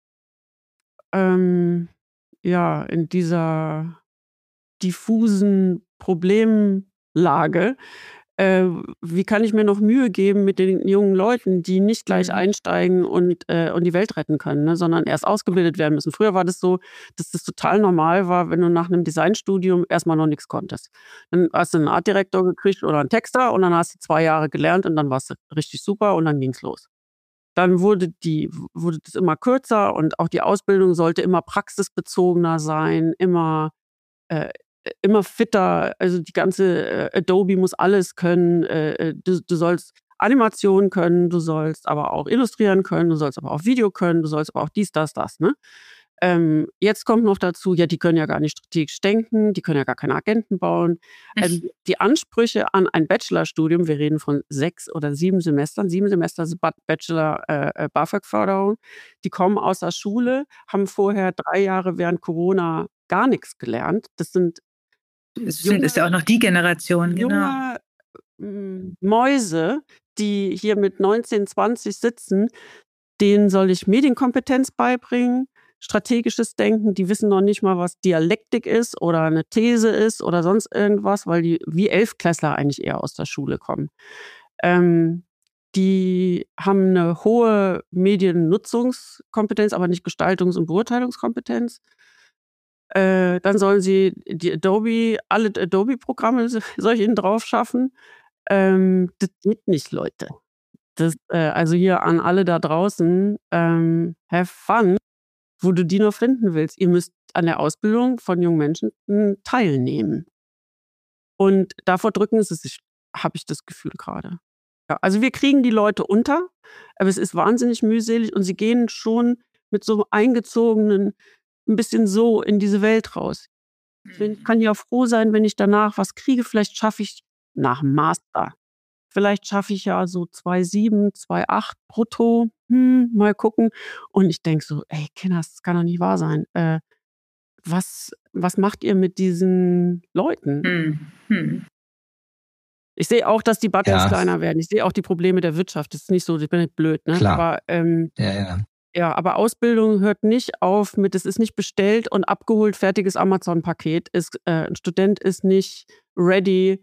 ähm, ja, in dieser diffusen Problemlage, äh, wie kann ich mir noch Mühe geben mit den jungen Leuten, die nicht gleich Mhm. einsteigen und, äh, und die Welt retten können, ne, sondern erst ausgebildet werden müssen. Früher war das so, dass das total normal war, wenn du nach einem Designstudium erstmal noch nichts konntest. Dann hast du einen Artdirektor gekriegt oder einen Texter und dann hast du zwei Jahre gelernt und dann warst du richtig super und dann ging's los. Dann wurde die wurde das immer kürzer und auch die Ausbildung sollte immer praxisbezogener sein, immer äh, immer fitter. Also die ganze äh, Adobe muss alles können. Äh, äh, du, du sollst Animation können, du sollst aber auch illustrieren können, du sollst aber auch Video können, du sollst aber auch dies, das, das. Ne? Ähm, jetzt kommt noch dazu, ja, die können ja gar nicht strategisch denken, die können ja gar keine Agenten bauen. Also die Ansprüche an ein Bachelorstudium, wir reden von sechs oder sieben Semestern, sieben Semester ist Ba- Bachelor äh, äh, BAföG-Förderung, die kommen aus der Schule, haben vorher drei Jahre während Corona gar nichts gelernt. Das sind Das sind- ist ja auch noch die Generation, genau. junge mm, Mäuse, die hier mit neunzehn, zwanzig sitzen, denen soll ich Medienkompetenz beibringen, strategisches Denken, die wissen noch nicht mal, was Dialektik ist oder eine These ist oder sonst irgendwas, weil die wie Elfklässler eigentlich eher aus der Schule kommen. Ähm, die haben eine hohe Mediennutzungskompetenz, aber nicht Gestaltungs- und Beurteilungskompetenz. Äh, dann sollen sie die Adobe, alle Adobe-Programme soll ich ihnen drauf schaffen. Ähm, das geht nicht, Leute. Das, äh, also hier an alle da draußen, ähm, have fun, wo du die nur finden willst. Ihr müsst an der Ausbildung von jungen Menschen m, teilnehmen. Und davor drücken sie sich, habe ich das Gefühl gerade. Ja, also wir kriegen die Leute unter, aber es ist wahnsinnig mühselig und sie gehen schon mit so eingezogenen, ein bisschen so in diese Welt raus. Ich bin- kann ja froh sein, wenn ich danach was kriege. Vielleicht schaffe ich nach dem Master. Vielleicht schaffe ich ja so zwei Komma sieben, zwei Komma acht brutto. Hm, mal gucken. Und ich denke so, ey, Kinder, das kann doch nicht wahr sein. Äh, was, was macht ihr mit diesen Leuten? Hm. Hm. Ich sehe auch, dass die Budgets Ja. kleiner werden. Ich sehe auch die Probleme der Wirtschaft. Das ist nicht so, ich bin nicht blöd, ne? Klar. Aber ähm, Ja, ja. ja, aber Ausbildung hört nicht auf mit, es ist nicht bestellt und abgeholt, fertiges Amazon-Paket. Ist, äh, ein Student ist nicht ready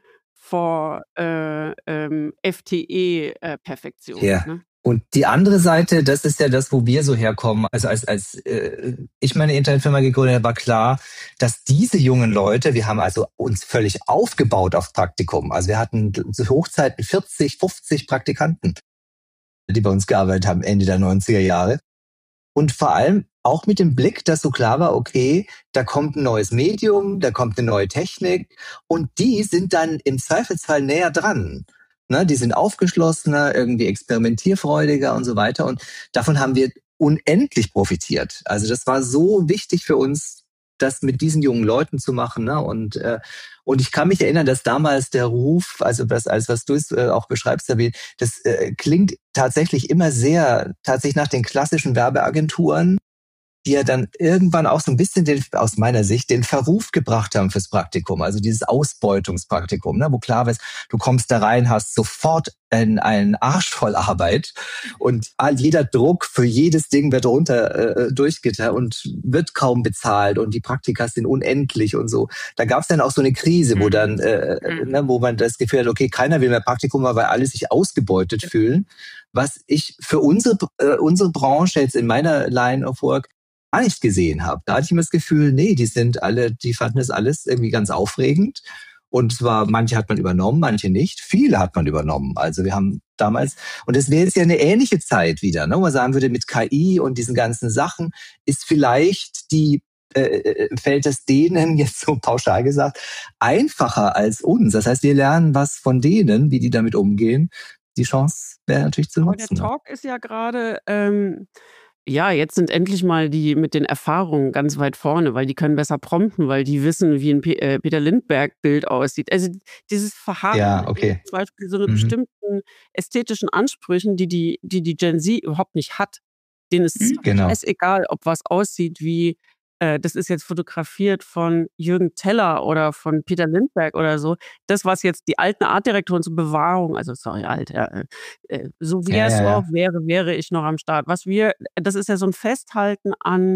for äh, ähm, F T E-Perfektion. Ja. Ne? Und die andere Seite, das ist ja das, wo wir so herkommen. Also als, als äh, ich meine Internetfirma gegründet habe, war klar, dass diese jungen Leute, wir haben also uns völlig aufgebaut auf Praktikum. Also wir hatten zu Hochzeiten vierzig, fünfzig Praktikanten, die bei uns gearbeitet haben, Ende der neunziger Jahre. Und vor allem auch mit dem Blick, dass so klar war, okay, da kommt ein neues Medium, da kommt eine neue Technik und die sind dann im Zweifelsfall näher dran. Ne, die sind aufgeschlossener, irgendwie experimentierfreudiger und so weiter. Und davon haben wir unendlich profitiert. Also das war so wichtig für uns, das mit diesen jungen Leuten zu machen. Ne? Und, äh, und ich kann mich erinnern, dass damals der Ruf, also das, alles, was du äh, auch beschreibst, Sabine, das äh, klingt tatsächlich immer sehr tatsächlich nach den klassischen Werbeagenturen, die ja dann irgendwann auch so ein bisschen den, aus meiner Sicht, den Verruf gebracht haben fürs Praktikum. Also dieses Ausbeutungspraktikum, ne, wo klar ist, du kommst da rein, hast sofort einen, einen Arsch voll Arbeit und all, jeder Druck für jedes Ding wird runter äh, durchgetan und wird kaum bezahlt und die Praktika sind unendlich und so. Da gab es dann auch so eine Krise, wo dann, äh, ne, wo man das Gefühl hat, okay, keiner will mehr Praktikum, weil alle sich ausgebeutet fühlen. Was ich für unsere, äh, unsere Branche jetzt in meiner Line of Work gar nicht gesehen habe. Da hatte ich immer das Gefühl, nee, die sind alle, die fanden das alles irgendwie ganz aufregend. Und zwar, manche hat man übernommen, manche nicht. Viele hat man übernommen. Also wir haben damals, und das wäre jetzt ja eine ähnliche Zeit wieder, ne, wo man sagen würde, mit K I und diesen ganzen Sachen ist vielleicht die, äh, fällt es denen, jetzt so pauschal gesagt, einfacher als uns. Das heißt, wir lernen was von denen, wie die damit umgehen. Die Chance wäre natürlich zu Aber der nutzen. Ne? Talk ist ja gerade, ähm, ja, jetzt sind endlich mal die mit den Erfahrungen ganz weit vorne, weil die können besser prompten, weil die wissen, wie ein Pe äh, Peter Lindbergh-Bild aussieht. Also dieses Verharren Ja, in okay. zum Beispiel so eine Mhm. bestimmten ästhetischen Ansprüchen, die die, die die Gen Z überhaupt nicht hat. Denen ist Mhm. Genau. scheißegal, ob was aussieht wie, äh, das ist jetzt fotografiert von Jürgen Teller oder von Peter Lindbergh oder so. Das, was jetzt die alten Artdirektoren zur Bewahrung, also sorry, alt, ja, äh, äh, so Ja, wäre es ja, ja. auch, wäre, wäre ich noch am Start. Was wir, das ist ja so ein Festhalten an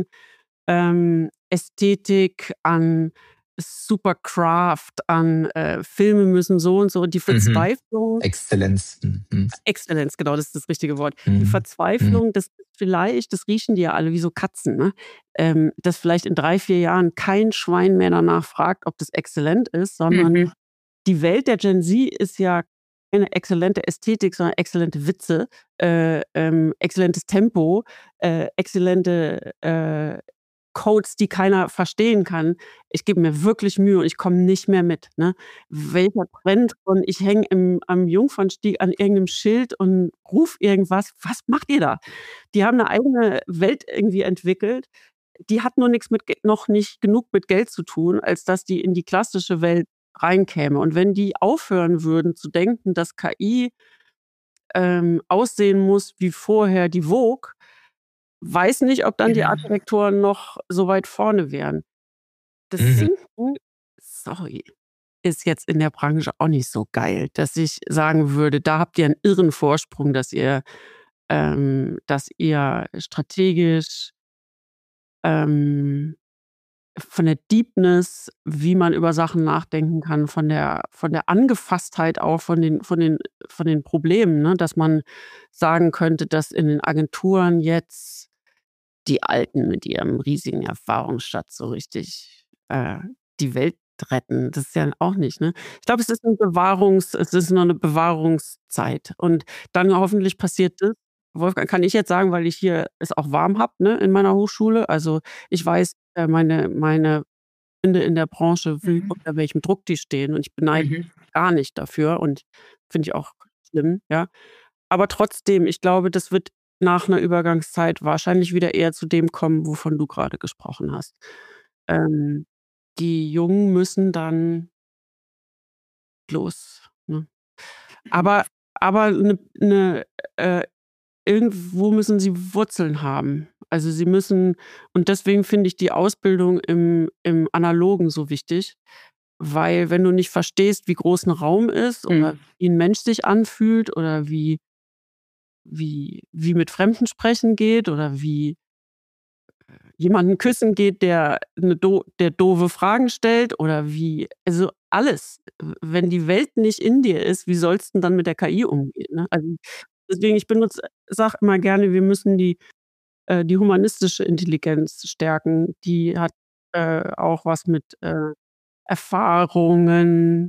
ähm, Ästhetik, an Supercraft, an äh, Filme müssen so und so. Die Mhm. Verzweiflung, Exzellenz. Mhm. Exzellenz, genau, das ist das richtige Wort. Die Mhm. Mhm. Verzweiflung, das ist vielleicht, das riechen die ja alle wie so Katzen, ne? Ähm, dass vielleicht in drei, vier Jahren kein Schwein mehr danach fragt, ob das exzellent ist, sondern Mhm. die Welt der Gen Z ist ja keine exzellente Ästhetik, sondern exzellente Witze, äh, ähm, exzellentes Tempo, äh, exzellente äh, Codes, die keiner verstehen kann. Ich gebe mir wirklich Mühe und ich komme nicht mehr mit. Ne? Welcher Trend von ich hänge am Jungfernstieg an irgendeinem Schild und ruf irgendwas. Was macht ihr da? Die haben eine eigene Welt irgendwie entwickelt. Die hat nur nichts mit Ge- noch nicht genug mit Geld zu tun, als dass die in die klassische Welt reinkäme. Und wenn die aufhören würden zu denken, dass K I ähm, aussehen muss wie vorher die Vogue, weiß nicht, ob dann die Genau. Artdirektoren noch so weit vorne wären. Das Mhm. Sinken, sorry, ist jetzt in der Branche auch nicht so geil, dass ich sagen würde, da habt ihr einen irren Vorsprung, dass ihr, ähm, dass ihr strategisch ähm, von der Deepness, wie man über Sachen nachdenken kann, von der, von der Angefasstheit auch von den, von den, von den Problemen, ne? Dass man sagen könnte, dass in den Agenturen jetzt die Alten mit ihrem riesigen Erfahrungsschatz so richtig äh, die Welt retten. Das ist ja auch nicht, ne? Ich glaube, es ist 'n Bewahrungs es ist nur 'ne Bewahrungszeit. Und dann hoffentlich passiert das. Wolfgang, kann ich jetzt sagen, weil ich hier es auch warm habe, ne, in meiner Hochschule. Also, ich weiß, äh, meine meine Freunde in der Branche, wie Mhm. unter welchem Druck die stehen und ich beneide Mhm. gar nicht dafür und finde ich auch schlimm, ja. Aber trotzdem, ich glaube, das wird nach 'ner Übergangszeit wahrscheinlich wieder eher zu dem kommen, wovon du grade gesprochen hast. Ähm, die Jungen müssen dann los, ne? Aber aber 'ne 'ne äh, irgendwo müssen sie Wurzeln haben. Also, sie müssen und deswegen finde ich die Ausbildung im im Analogen so wichtig, weil wenn du nicht verstehst, wie groß 'n Raum ist oder Mhm. wie 'n Mensch sich anfühlt oder wie wie wie mit Fremden sprechen geht oder wie jemanden küssen geht, der 'ne do der doofe Fragen stellt oder wie also, alles. W wenn die Welt nicht in dir ist, wie sollst 'n dann mit der K I umgehen, ne? Also, deswegen, ich benutze sage immer gerne, wir müssen die äh, die humanistische Intelligenz stärken. Die hat, äh, auch was mit, äh, Erfahrungen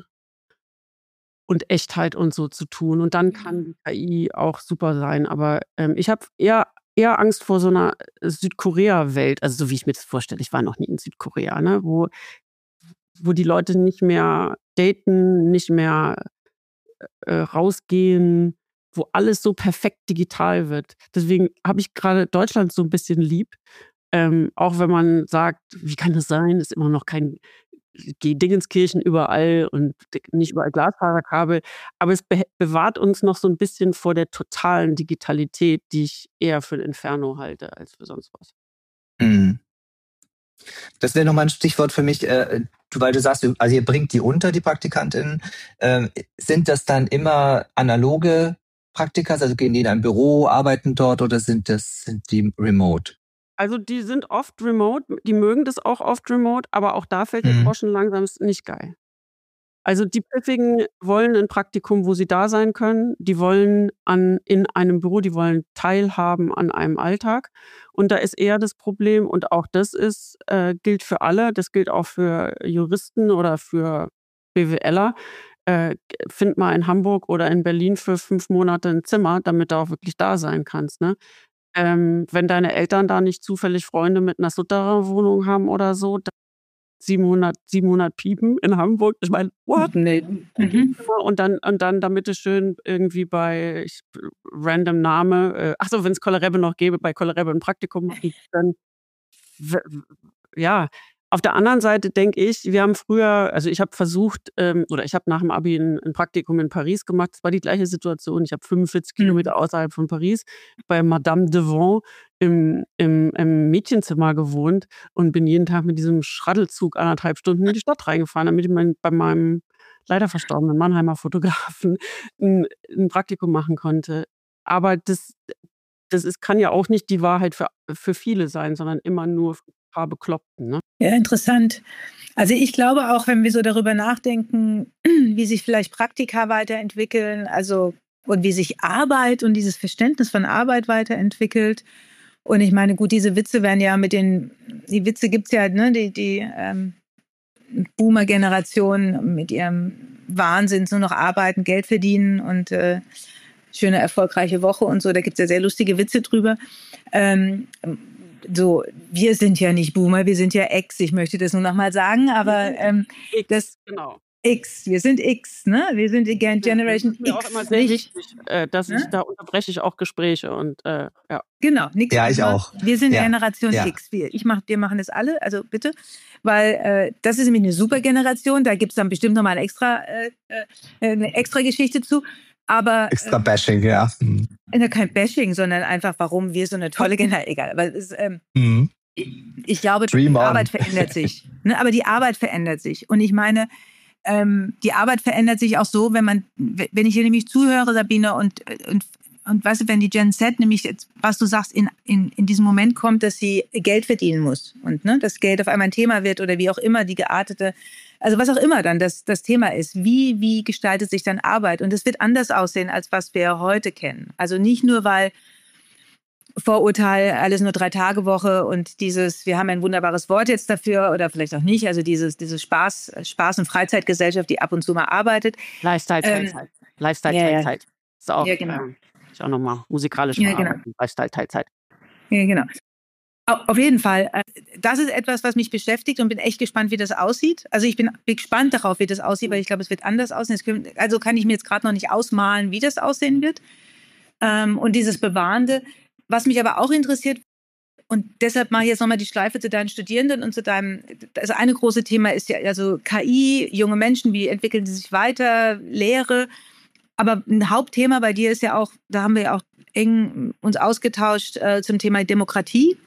und Echtheit und so zu tun. Und dann kann die K I auch super sein. Aber, ähm, ich habe eher eher Angst vor so 'ner Südkorea-Welt, also, so wie ich mir das vorstelle. Ich war noch nie in Südkorea, ne, wo wo die Leute nicht mehr daten, nicht mehr, äh, rausgehen, wo alles so perfekt digital wird. Deswegen habe ich grade Deutschland so 'n bisschen lieb, ähm, auch wenn man sagt: „Wie kann das sein? Ist immer noch kein G Dingenskirchen überall und d nicht überall Glasfaserkabel." Aber es beh bewahrt uns noch so 'n bisschen vor der totalen Digitalität, die ich eher für 'n Inferno halte als für sonst was. Mhm. Das wäre noch mal 'n Stichwort für mich, äh, du weil du sagst, du also, ihr bringt die unter, die PraktikantInnen. Ähm, sind das dann immer analoge Praktika? Also, gehen die in ein Büro, arbeiten dort oder sind das sind die remote? Also, die sind oft remote, die mögen das auch oft remote, aber auch da fällt der Mhm. Groschen langsam, ist nicht geil. Also, die Pfiffigen wollen 'n Praktikum, wo sie da sein können. Die wollen an in einem Büro die wollen teilhaben an einem Alltag. Und da ist eher das Problem und auch das ist äh, gilt für alle, das gilt auch für Juristen oder für BWLer. Äh, g find mal in Hamburg oder in Berlin für fünf Monate 'n Zimmer, damit du auch wirklich da sein kannst, ne? Ähm, wenn deine Eltern da nicht zufällig Freunde mit 'ner Souterrain-Wohnung haben oder so, da siebenhundert siebenhundert Piepen in Hamburg. Ich meine, what? Ne. Mhm. Und dann und dann da bitte schön irgendwie bei ich random Name, äh ach so, wenn's Kollrebbe noch gäbe, bei Kollrebbe 'n Praktikum machen können. W w ja. Auf der anderen Seite denke ich, wir haben früher also, ich habe versucht, ähm oder ich habe nach dem Abi 'n 'n Praktikum in Paris gemacht. Es war die gleiche Situation. Ich habe fünfundvierzig Mhm. Kilometer außerhalb von Paris bei Madame Devant im im im Mädchenzimmer gewohnt und bin jeden Tag mit diesem Shuttlezug anderthalb Stunden in die Stadt reingefahren, damit ich mein bei meinem leider verstorbenen Mannheimer Fotografen 'n 'n Praktikum machen konnte. Aber das das ist kann ja auch nicht die Wahrheit für für viele sein, sondern immer nur für 'n paar Bekloppten, ne? Ja, interessant. Also, ich glaube auch, wenn wir so darüber nachdenken, wie sich vielleicht Praktika weiterentwickeln, also und wie sich Arbeit und dieses Verständnis von Arbeit weiterentwickelt. Und ich meine, gut, diese Witze werden ja mit den die Witze gibt's ja, ne, die die, ähm, Boomer-Generation mit ihrem Wahnsinn, nur noch arbeiten, Geld verdienen und, äh, schöne, erfolgreiche Woche und so. Da gibt's ja sehr lustige Witze drüber. Ähm, so, wir sind ja nicht Boomer, wir sind ja X. Ich möchte das nur noch mal sagen, aber, ähm, X, das genau. X, wir sind X, ne? Wir sind die Gen Ja, das Generation ist mir auch immer X, sehr nicht wichtig, äh, dass ich ne? da unterbreche ich auch Gespräche und, äh, ja. Genau, nix Ja, ich Boomer. auch. Wir sind Ja. Generation Ja. X. Wir ich mache wir machen das alle, also bitte, weil, äh, das ist nämlich 'ne super Generation. Da gibt's dann bestimmt noch mal 'n extra äh, äh, 'ne extra Geschichte zu. Aber, Extra ähm Bashing, ja. Mhm. Ne, kein Bashing, sondern einfach, warum wir so 'ne tolle Gener egal, weil es, ähm Mhm. ich glaube, Dream die on. Arbeit verändert sich, ne? Aber die Arbeit verändert sich. Und ich meine, ähm, die Arbeit verändert sich auch so, wenn man we wenn ich dir nämlich zuhöre, Sabine, und und und weißt du, wenn die Gen Z nämlich jetzt, was du sagst, in in in diesem Moment kommt, dass sie Geld verdienen muss und, ne, das Geld auf einmal 'n Thema wird oder wie auch immer die geartete also, was auch immer dann das das Thema ist. Wie wie gestaltet sich dann Arbeit? Und es wird anders aussehen, als was wir heute kennen. Also, nicht nur, weil Vorurteil, alles nur drei Tage Woche und dieses, wir haben ein wunderbares Wort jetzt dafür oder vielleicht auch nicht, also dieses, dieses Spaß, Spaß- und Freizeitgesellschaft, die ab und zu mal arbeitet. Lifestyle, Ähm, Teilzeit. Lifestyle, ja, ja. Teilzeit. Ist auch, Ja, genau. ähm, ich auch nochmal musikalisch Ja, genau. bearbeiten. Lifestyle, Teilzeit. Ja, genau. Au- Auf jeden Fall. äh, Das ist etwas, was mich beschäftigt und bin echt gespannt, wie das aussieht. Also ich bin gespannt darauf, wie das aussieht, weil ich glaube, es wird anders aussehen. Es können- Also kann ich mir jetzt gerade noch nicht ausmalen, wie das aussehen wird. Ähm, Und dieses Bewahrende, was mich aber auch interessiert, und deshalb mache ich jetzt nochmal die Schleife zu deinen Studierenden und zu deinem, also eine große Thema ist ja also K I, junge Menschen, wie entwickeln sie sich weiter, Lehre. Aber ein Hauptthema bei dir ist ja auch, da haben wir ja auch eng uns ausgetauscht äh, zum Thema Demokratie.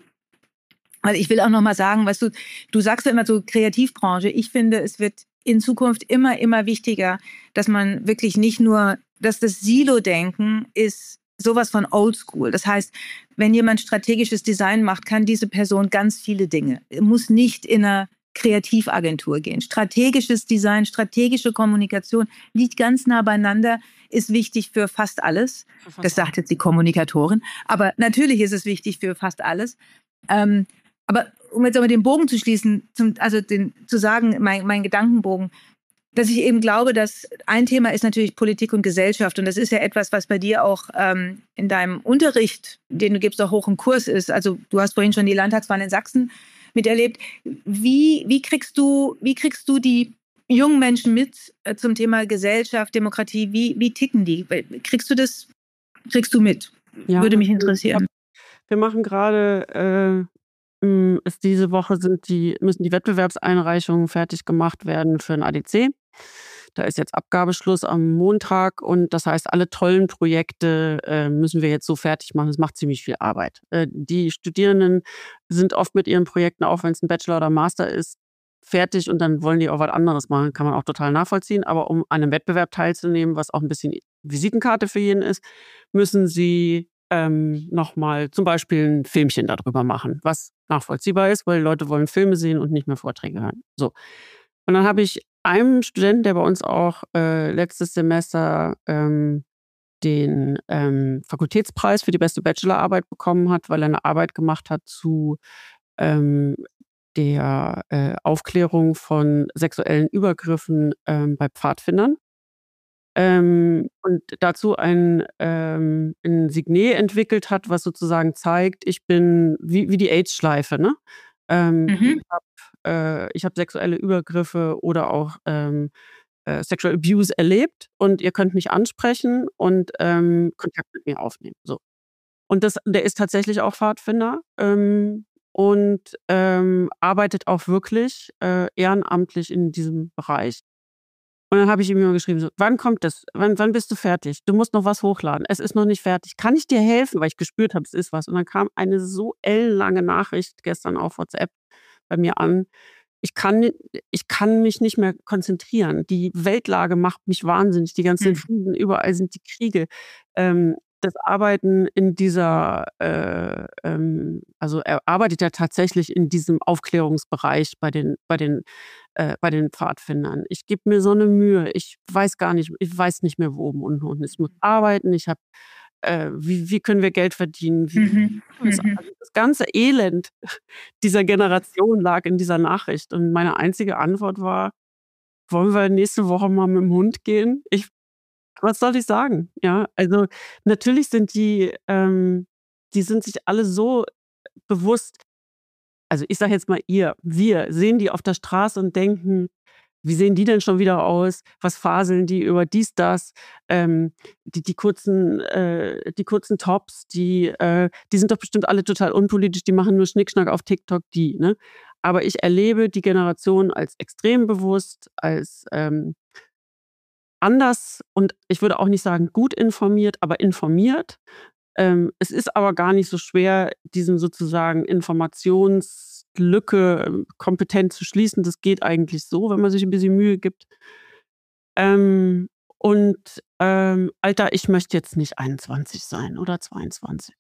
Also ich will auch nochmal sagen, weißt du, du sagst ja immer so Kreativbranche. Ich finde, es wird in Zukunft immer, immer wichtiger, dass man wirklich nicht nur, dass das Silo-Denken ist sowas von Oldschool. Das heißt, wenn jemand strategisches Design macht, kann diese Person ganz viele Dinge. Muss nicht in einer Kreativagentur gehen. Strategisches Design, strategische Kommunikation liegt ganz nah beieinander, ist wichtig für fast alles. Das sagt jetzt die Kommunikatorin. Aber natürlich ist es wichtig für fast alles. Ähm, aber um jetzt aber den Bogen zu schließen, zum, also den, zu sagen, mein, mein Gedankenbogen, dass ich eben glaube, dass ein Thema ist natürlich Politik und Gesellschaft. Und das ist ja etwas, was bei dir auch ähm, in deinem Unterricht, den du gibst, auch hoch im Kurs ist. Also du hast vorhin schon die Landtagswahl in Sachsen miterlebt. Wie, wie, kriegst du, wie kriegst du die jungen Menschen mit äh, zum Thema Gesellschaft, Demokratie? Wie, wie ticken die? Kriegst du das, kriegst du mit? Ja, Würde mich interessieren. wir machen gerade, äh, mh, ist diese Woche sind die, müssen die Wettbewerbseinreichungen fertig gemacht werden für ein A D C. Da ist jetzt Abgabeschluss am Montag und das heißt, alle tollen Projekte äh, müssen wir jetzt so fertig machen. Das macht ziemlich viel Arbeit. Äh, die Studierenden sind oft mit ihren Projekten, auch wenn es ein Bachelor oder Master ist, fertig und dann wollen die auch was anderes machen. Kann man auch total nachvollziehen. Aber um an einem Wettbewerb teilzunehmen, was auch ein bisschen Visitenkarte für jeden ist, müssen sie ähm, nochmal zum Beispiel ein Filmchen darüber machen, was nachvollziehbar ist, weil Leute wollen Filme sehen und nicht mehr Vorträge hören. So. Und dann habe ich einem Studenten, der bei uns auch äh, letztes Semester ähm, den ähm, Fakultätspreis für die beste Bachelorarbeit bekommen hat, weil er eine Arbeit gemacht hat zu ähm, der äh, Aufklärung von sexuellen Übergriffen ähm, bei Pfadfindern. Ähm, und dazu ein, ähm, ein Signet entwickelt hat, was sozusagen zeigt, ich bin wie, wie die AIDS-Schleife, ne? Ähm, Mhm. Ich habe äh, ich hab sexuelle Übergriffe oder auch ähm, äh, Sexual Abuse erlebt und ihr könnt mich ansprechen und ähm, Kontakt mit mir aufnehmen. So. Und das, der ist tatsächlich auch Pfadfinder ähm, und ähm, arbeitet auch wirklich äh, ehrenamtlich in diesem Bereich. Und dann habe ich ihm immer geschrieben, so, wann kommt das? Wann, wann bist du fertig? Du musst noch was hochladen. Es ist noch nicht fertig. Kann ich dir helfen? Weil ich gespürt habe, es ist was. Und dann kam eine so ellenlange Nachricht gestern auf WhatsApp bei mir an. Ich kann, ich kann mich nicht mehr konzentrieren. Die Weltlage macht mich wahnsinnig. Die ganzen Hm. Frieden, überall sind die Kriege. Ähm, das Arbeiten in dieser, äh, ähm, also er arbeitet ja tatsächlich in diesem Aufklärungsbereich bei den, bei den, äh, bei den Pfadfindern. Ich gebe mir so eine Mühe. Ich weiß gar nicht, ich weiß nicht mehr, wo oben und unten ist. Ich muss arbeiten. Ich habe, äh, wie, wie können wir Geld verdienen? Wie, Mhm. das, Mhm. also das ganze Elend dieser Generation lag in dieser Nachricht. Und meine einzige Antwort war, wollen wir nächste Woche mal mit dem Hund gehen? Ich, was soll ich sagen? Ja, also natürlich sind die, ähm, die sind sich alle so bewusst, also ich sage jetzt mal ihr, wir sehen die auf der Straße und denken, wie sehen die denn schon wieder aus? Was faseln die über dies, das? Ähm, die, die, kurzen, äh, die kurzen Tops, die, äh, die sind doch bestimmt alle total unpolitisch, die machen nur Schnickschnack auf TikTok, die. Ne? Aber ich erlebe die Generation als extrem bewusst, als ähm, anders und ich würde auch nicht sagen gut informiert, aber informiert. Ähm, es ist aber gar nicht so schwer, diesen sozusagen Informationslücke ähm, kompetent zu schließen. Das geht eigentlich so, wenn man sich ein bisschen Mühe gibt. Ähm, und ähm, Alter, ich möchte jetzt nicht einundzwanzig sein oder zweiundzwanzig.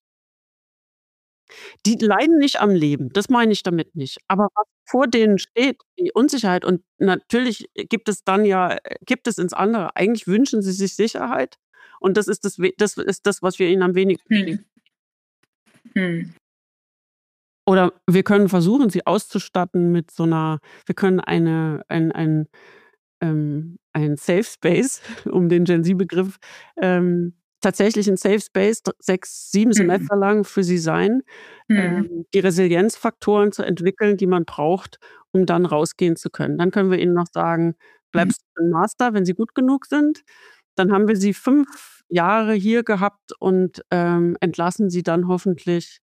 Die leiden nicht am Leben, das meine ich damit nicht. Aber was vor denen steht, die Unsicherheit und natürlich gibt es dann ja äh, gibt es ins andere. Eigentlich wünschen sie sich Sicherheit und das ist das we das ist das, was wir ihnen am wenigsten geben. Mhm. Hm. Oder wir können versuchen, sie auszustatten mit so einer, wir können eine, ein, ein, ähm, ein Safe Space, um den Gen Z-Begriff, ähm, tatsächlich ein Safe Space, d- sechs, sieben Hm. Semester lang für sie sein, Hm. ähm, die Resilienzfaktoren zu entwickeln, die man braucht, um dann rausgehen zu können. Dann können wir ihnen noch sagen, bleibst du im Master, wenn sie gut genug sind. Dann haben wir sie fünf Jahre hier gehabt und ähm, entlassen sie dann hoffentlich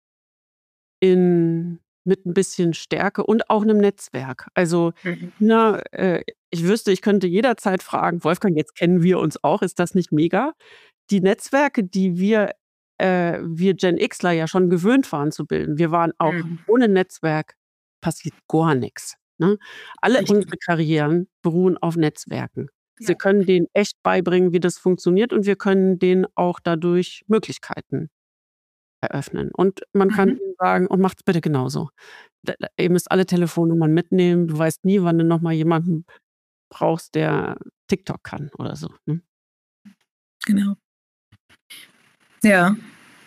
in mit ein bisschen Stärke und auch einem Netzwerk. Also, Mhm. na, äh, ich wüsste, ich könnte jederzeit fragen: „Wolfgang, jetzt kennen wir uns auch, ist das nicht mega?“ Die Netzwerke, die wir äh, wir Gen Xler ja schon gewöhnt waren zu bilden, wir waren auch Hm. ohne Netzwerk passiert gar nix, ne? Alle Richtig. unsere Karrieren beruhen auf Netzwerken. Wir Ja. können denen echt beibringen, wie das funktioniert und wir können denen auch dadurch Möglichkeiten eröffnen. Und man kann Mhm. ihnen sagen: „Und macht's bitte genauso. D d Ihr müsst alle Telefonnummern mitnehmen. Du weißt nie, wann du noch mal jemanden brauchst, der TikTok kann oder so“, ne? Genau. Ja.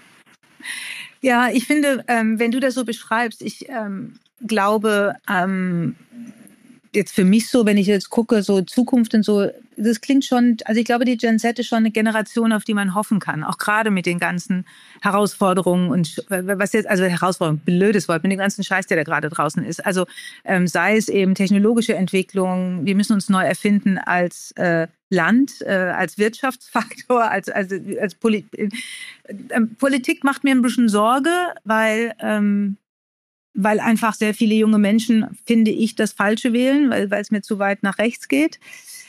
Ja, ich finde, ähm, wenn du das so beschreibst, ich ähm, glaube, ähm, jetzt für mich so, wenn ich jetzt gucke, so Zukunft und so, das klingt schon, also ich glaube, die Gen Z ist schon eine Generation, auf die man hoffen kann, auch gerade mit den ganzen Herausforderungen und sch- was jetzt, also Herausforderung, blödes Wort, mit dem ganzen Scheiß, der da gerade draußen ist. Also ähm, sei es eben technologische Entwicklung, wir müssen uns neu erfinden als äh, Land, äh, als Wirtschaftsfaktor, als, als, als Poli äh, ähm, Politik macht mir ein bisschen Sorge, weil ähm, weil einfach sehr viele junge Menschen, finde ich, das Falsche wählen, weil, weil es mir zu weit nach rechts geht.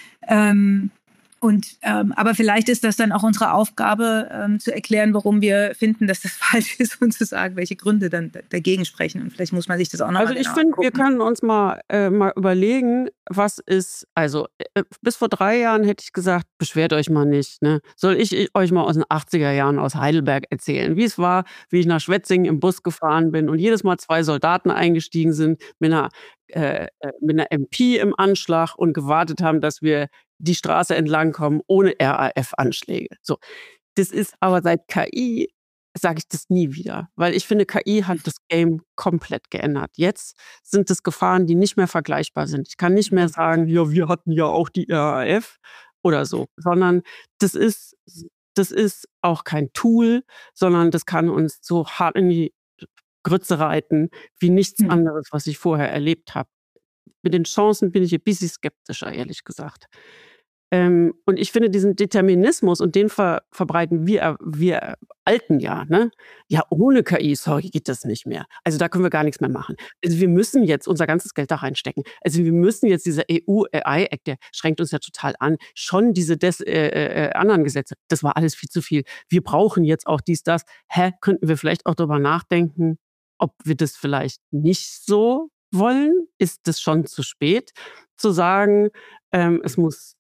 Ähm, und, ähm, aber vielleicht ist das dann auch unsere Aufgabe, ähm, zu erklären, warum wir finden, dass das falsch ist und zu sagen, welche Gründe dann d- dagegen sprechen. Und vielleicht muss man sich das auch Also, nochmal ich genau finde, wir angucken. können uns mal äh, mal überlegen, was ist also, äh, bis vor drei Jahren hätte ich gesagt: „Beschwert euch mal nicht“, ne? Soll ich i euch mal aus den achtziger Jahren aus Heidelberg erzählen, wie es war, wie ich nach Schwetzingen im Bus gefahren bin und jedes Mal zwei Soldaten eingestiegen sind mit 'ner äh, äh, mit 'ner M P im Anschlag und gewartet haben, dass wir die Straße entlangkommen ohne R A F-Anschläge. So. Das ist aber seit K I sage ich das nie wieder, weil ich finde, K I hat das Game komplett geändert. Jetzt sind es Gefahren, die nicht mehr vergleichbar sind. Ich kann nicht mehr sagen: „Ja, wir hatten ja auch die R A F“ oder so, sondern das ist das ist auch kein Tool, sondern das kann uns so hart in die Grütze reiten wie nichts Hm. anderes, was ich vorher erlebt habe. Mit den Chancen bin ich ein bisschen skeptischer, ehrlich gesagt. Ähm, und ich finde diesen Determinismus und den ver verbreiten wir wir Alten ja, ne? Ja, ohne K I, sorry, geht das nicht mehr. Also, da können wir gar nichts mehr machen. Also, wir müssen jetzt unser ganzes Geld da reinstecken. Also, wir müssen jetzt dieser E U-A I-Act, der schränkt uns ja total an. Schon diese des äh, äh, äh, anderen Gesetze, das war alles viel zu viel. Wir brauchen jetzt auch dies, das. Hä, könnten wir vielleicht auch drüber nachdenken, ob wir das vielleicht nicht so wollen? Ist das schon zu spät, zu sagen, ähm, es muss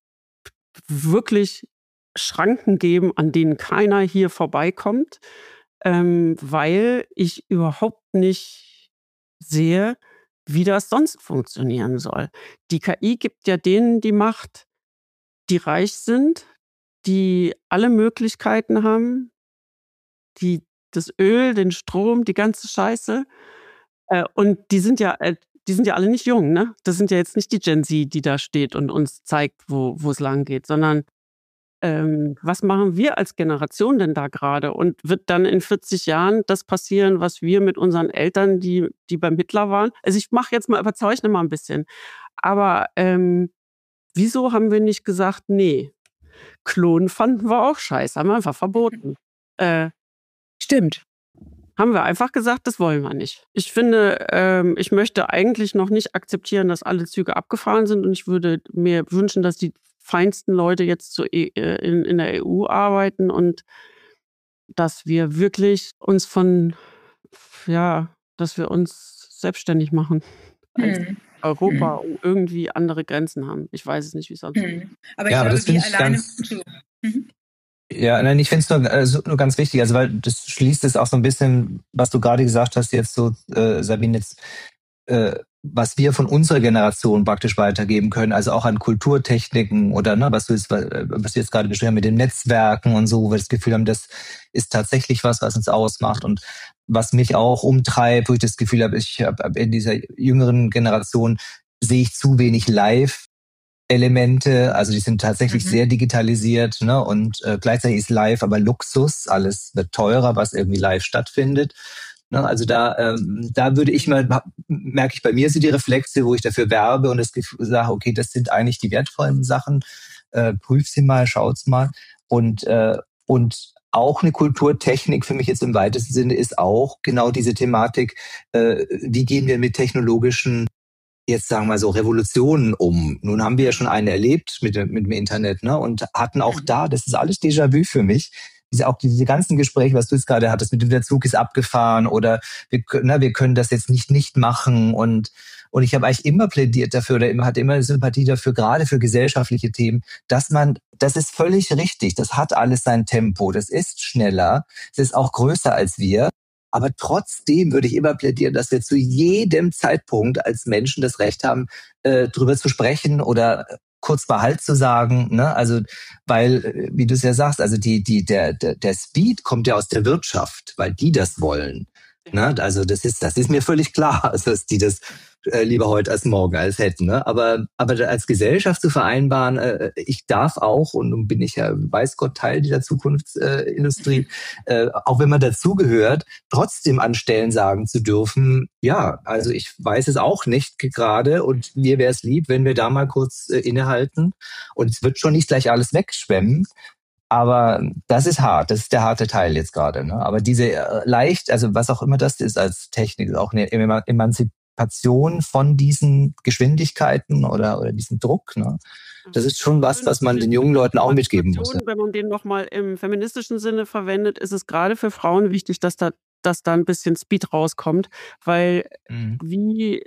wirklich Schranken geben, an denen keiner hier vorbeikommt, ähm, weil ich überhaupt nicht sehe, wie das sonst funktionieren soll. Die K I gibt ja denen die Macht, die reich sind, die alle Möglichkeiten haben, die das Öl, den Strom, die ganze Scheiße. Äh, und die sind ja äh, die sind ja alle nicht jung, ne? Das sind ja jetzt nicht die Gen Z, die da steht und uns zeigt, wo wo es lang geht, sondern ähm, was machen wir als Generation denn da gerade? Und wird dann in vierzig Jahren das passieren, was wir mit unseren Eltern, die die beim Hitler waren, also, ich mache jetzt mal überzeichne mal ein bisschen. Aber, ähm, wieso haben wir nicht gesagt: „Nee, Klonen fanden wir auch scheiße, haben wir einfach verboten.“ Äh, Stimmt. Haben wir einfach gesagt, das wollen wir nicht. Ich finde, ähm, ich möchte eigentlich noch nicht akzeptieren, dass alle Züge abgefahren sind und ich würde mir wünschen, dass die feinsten Leute jetzt zur E äh, in in der E U arbeiten und dass wir wirklich uns von ja, dass wir uns selbstständig machen als Hm. Europa Hm. und irgendwie andere Grenzen haben. Ich weiß es nicht, wie sonst. Hm. Aber ich Ja, aber glaube, das finde wir ich alleine. ganz, Entschuldigung. Mhm. ja, nein, ich finde es nur, äh, so- nur ganz wichtig, also weil das schließt es auch so ein bisschen, was du gerade gesagt hast, jetzt so, äh, Sabine, jetzt äh, was wir von unserer Generation praktisch weitergeben können, also auch an Kulturtechniken oder ne, was du jetzt, was du jetzt gerade beschrieben hast mit den Netzwerken und so, wo wir das Gefühl haben, das ist tatsächlich was, was uns ausmacht und was mich auch umtreibt, wo ich das Gefühl habe, ich habe in dieser jüngeren Generation sehe ich zu wenig Live-Elemente, also die sind tatsächlich mhm. sehr digitalisiert, ne, und äh, gleichzeitig ist live aber Luxus, alles wird teurer, was irgendwie live stattfindet. Ne, also da, ähm, da würde ich mal, merke ich bei mir so die Reflexe, wo ich dafür werbe und das Gefühl sage, okay, das sind eigentlich die wertvollen Sachen, äh, prüf sie mal, schaut's mal. Und, äh, und auch eine Kulturtechnik für mich jetzt im weitesten Sinne ist auch genau diese Thematik, äh, wie gehen wir mit technologischen, jetzt sagen wir so, Revolutionen um. Nun haben wir ja schon eine erlebt mit, mit dem Internet, ne, und hatten auch da, das ist alles Déjà-vu für mich, Diese, auch diese ganzen Gespräche, was du jetzt gerade hattest, mit dem der Zug ist abgefahren oder wir, na, wir können das jetzt nicht nicht machen und und ich habe eigentlich immer plädiert dafür oder immer hatte immer Sympathie dafür, gerade für gesellschaftliche Themen, dass man, das ist völlig richtig, das hat alles sein Tempo, das ist schneller, es ist auch größer als wir, aber trotzdem würde ich immer plädieren, dass wir zu jedem Zeitpunkt als Menschen das Recht haben, äh, drüber zu sprechen oder kurz bei Halt zu sagen, ne? Also, weil, wie du es ja sagst, also die, die, der, der, der Speed kommt ja aus der Wirtschaft, weil die das wollen. Ne? Also das ist, das ist mir völlig klar, also dass die das äh, lieber heute als morgen als hätten. Ne? Aber, aber als Gesellschaft zu vereinbaren, äh, ich darf auch, und nun bin ich ja, weiß Gott, Teil dieser Zukunftsindustrie, äh, äh, auch wenn man dazugehört, trotzdem an Stellen sagen zu dürfen, ja, also ich weiß es auch nicht gerade und mir wäre es lieb, wenn wir da mal kurz äh, innehalten und es wird schon nicht gleich alles wegschwemmen. Aber das ist hart, das ist der harte Teil jetzt gerade. Ne? Aber diese äh, leicht, also was auch immer das ist als Technik, auch eine Emanzipation von diesen Geschwindigkeiten oder, oder diesem Druck. Ne? Das ist schon was, was man den jungen Leuten auch mitgeben muss. Wenn man den nochmal im feministischen Sinne verwendet, ist es gerade für Frauen wichtig, dass da, dass da ein bisschen Speed rauskommt, weil mhm. wie,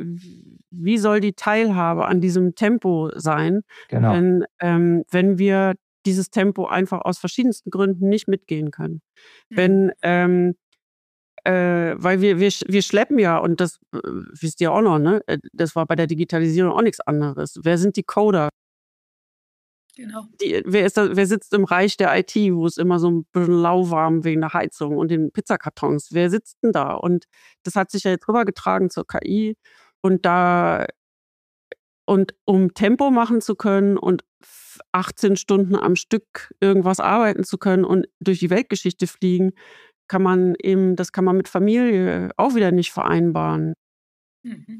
wie soll die Teilhabe an diesem Tempo sein, genau. wenn, ähm, wenn wir dieses Tempo einfach aus verschiedensten Gründen nicht mitgehen können. Mhm. Wenn, ähm, äh, weil wir, wir, wir schleppen ja, und das äh, wisst ihr auch noch, ne? Das war bei der Digitalisierung auch nichts anderes. Wer sind die Coder? Genau. Die, wer, ist da, wer sitzt im Reich der I T, wo es immer so ein bisschen lauwarm wegen der Heizung und den Pizzakartons? Wer sitzt denn da? Und das hat sich ja jetzt rübergetragen zur K I. Und da Und um Tempo machen zu können und achtzehn Stunden am Stück irgendwas arbeiten zu können und durch die Weltgeschichte fliegen, kann man eben, das kann man mit Familie auch wieder nicht vereinbaren. Mhm.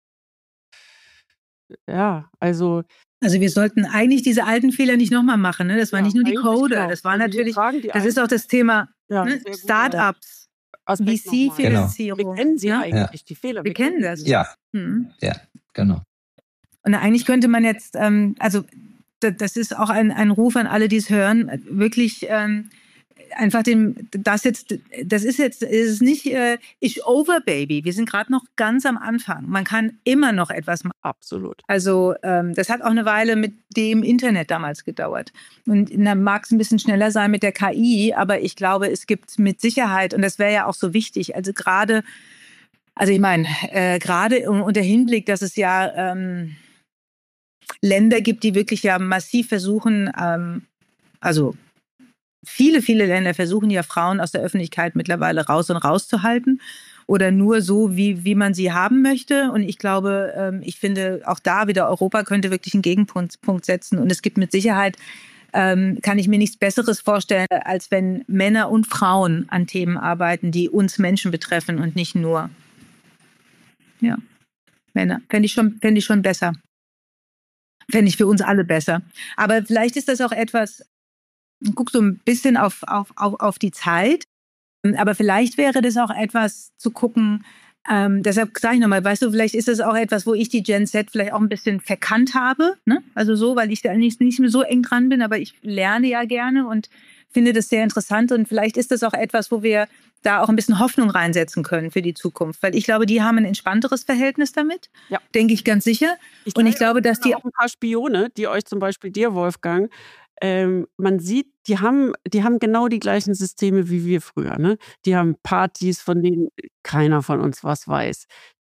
Ja, also. Also wir sollten eigentlich diese alten Fehler nicht nochmal machen. Ne? Das war ja, nicht nur die Coder, genau. Das war also natürlich, das ist auch das Thema ja, ne? Start-ups, V C-Finanzierung. Genau. Wir kennen sie ja? eigentlich, ja. die Fehler. Wir, wir kennen das. Ja, mhm. ja, genau. Und eigentlich könnte man jetzt, ähm, also das ist auch ein, ein Ruf an alle, die es hören, wirklich ähm, einfach dem, das jetzt, das ist jetzt, ist es nicht, äh, ich over baby. Wir sind gerade noch ganz am Anfang. Man kann immer noch etwas machen. Absolut. Also ähm, das hat auch eine Weile mit dem Internet damals gedauert. Und dann mag es ein bisschen schneller sein mit der K I, aber ich glaube, es gibt mit Sicherheit, und das wäre ja auch so wichtig, also gerade, also ich meine, äh, gerade unter Hinblick, dass es ja ähm, Länder gibt, die wirklich ja massiv versuchen, ähm, also viele, viele Länder versuchen ja Frauen aus der Öffentlichkeit mittlerweile raus und rauszuhalten oder nur so, wie, wie man sie haben möchte. Und ich glaube, ähm, ich finde, auch da wieder Europa könnte wirklich einen Gegenpunkt Punkt setzen. Und es gibt mit Sicherheit, ähm, kann ich mir nichts Besseres vorstellen, als wenn Männer und Frauen an Themen arbeiten, die uns Menschen betreffen und nicht nur ja, Männer. Fände ich schon, fände ich schon besser. Fände ich für uns alle besser. Aber vielleicht ist das auch etwas, guck so ein bisschen auf, auf, auf, auf die Zeit, aber vielleicht wäre das auch etwas zu gucken, ähm, deshalb sage ich nochmal, weißt du, vielleicht ist das auch etwas, wo ich die Gen Z vielleicht auch ein bisschen verkannt habe, ne? Also so, weil ich da nicht, nicht mehr so eng dran bin, aber ich lerne ja gerne und finde das sehr interessant und vielleicht ist das auch etwas, wo wir da auch ein bisschen Hoffnung reinsetzen können für die Zukunft, weil ich glaube, die haben ein entspannteres Verhältnis damit, ja. Denke ich ganz sicher. Ich und ich glaube, dass die auch ein paar Spione, die euch zum Beispiel dir, Wolfgang, ähm, man sieht, die haben, die haben genau die gleichen Systeme wie wir früher. Ne? Die haben Partys, von denen keiner von uns was weiß.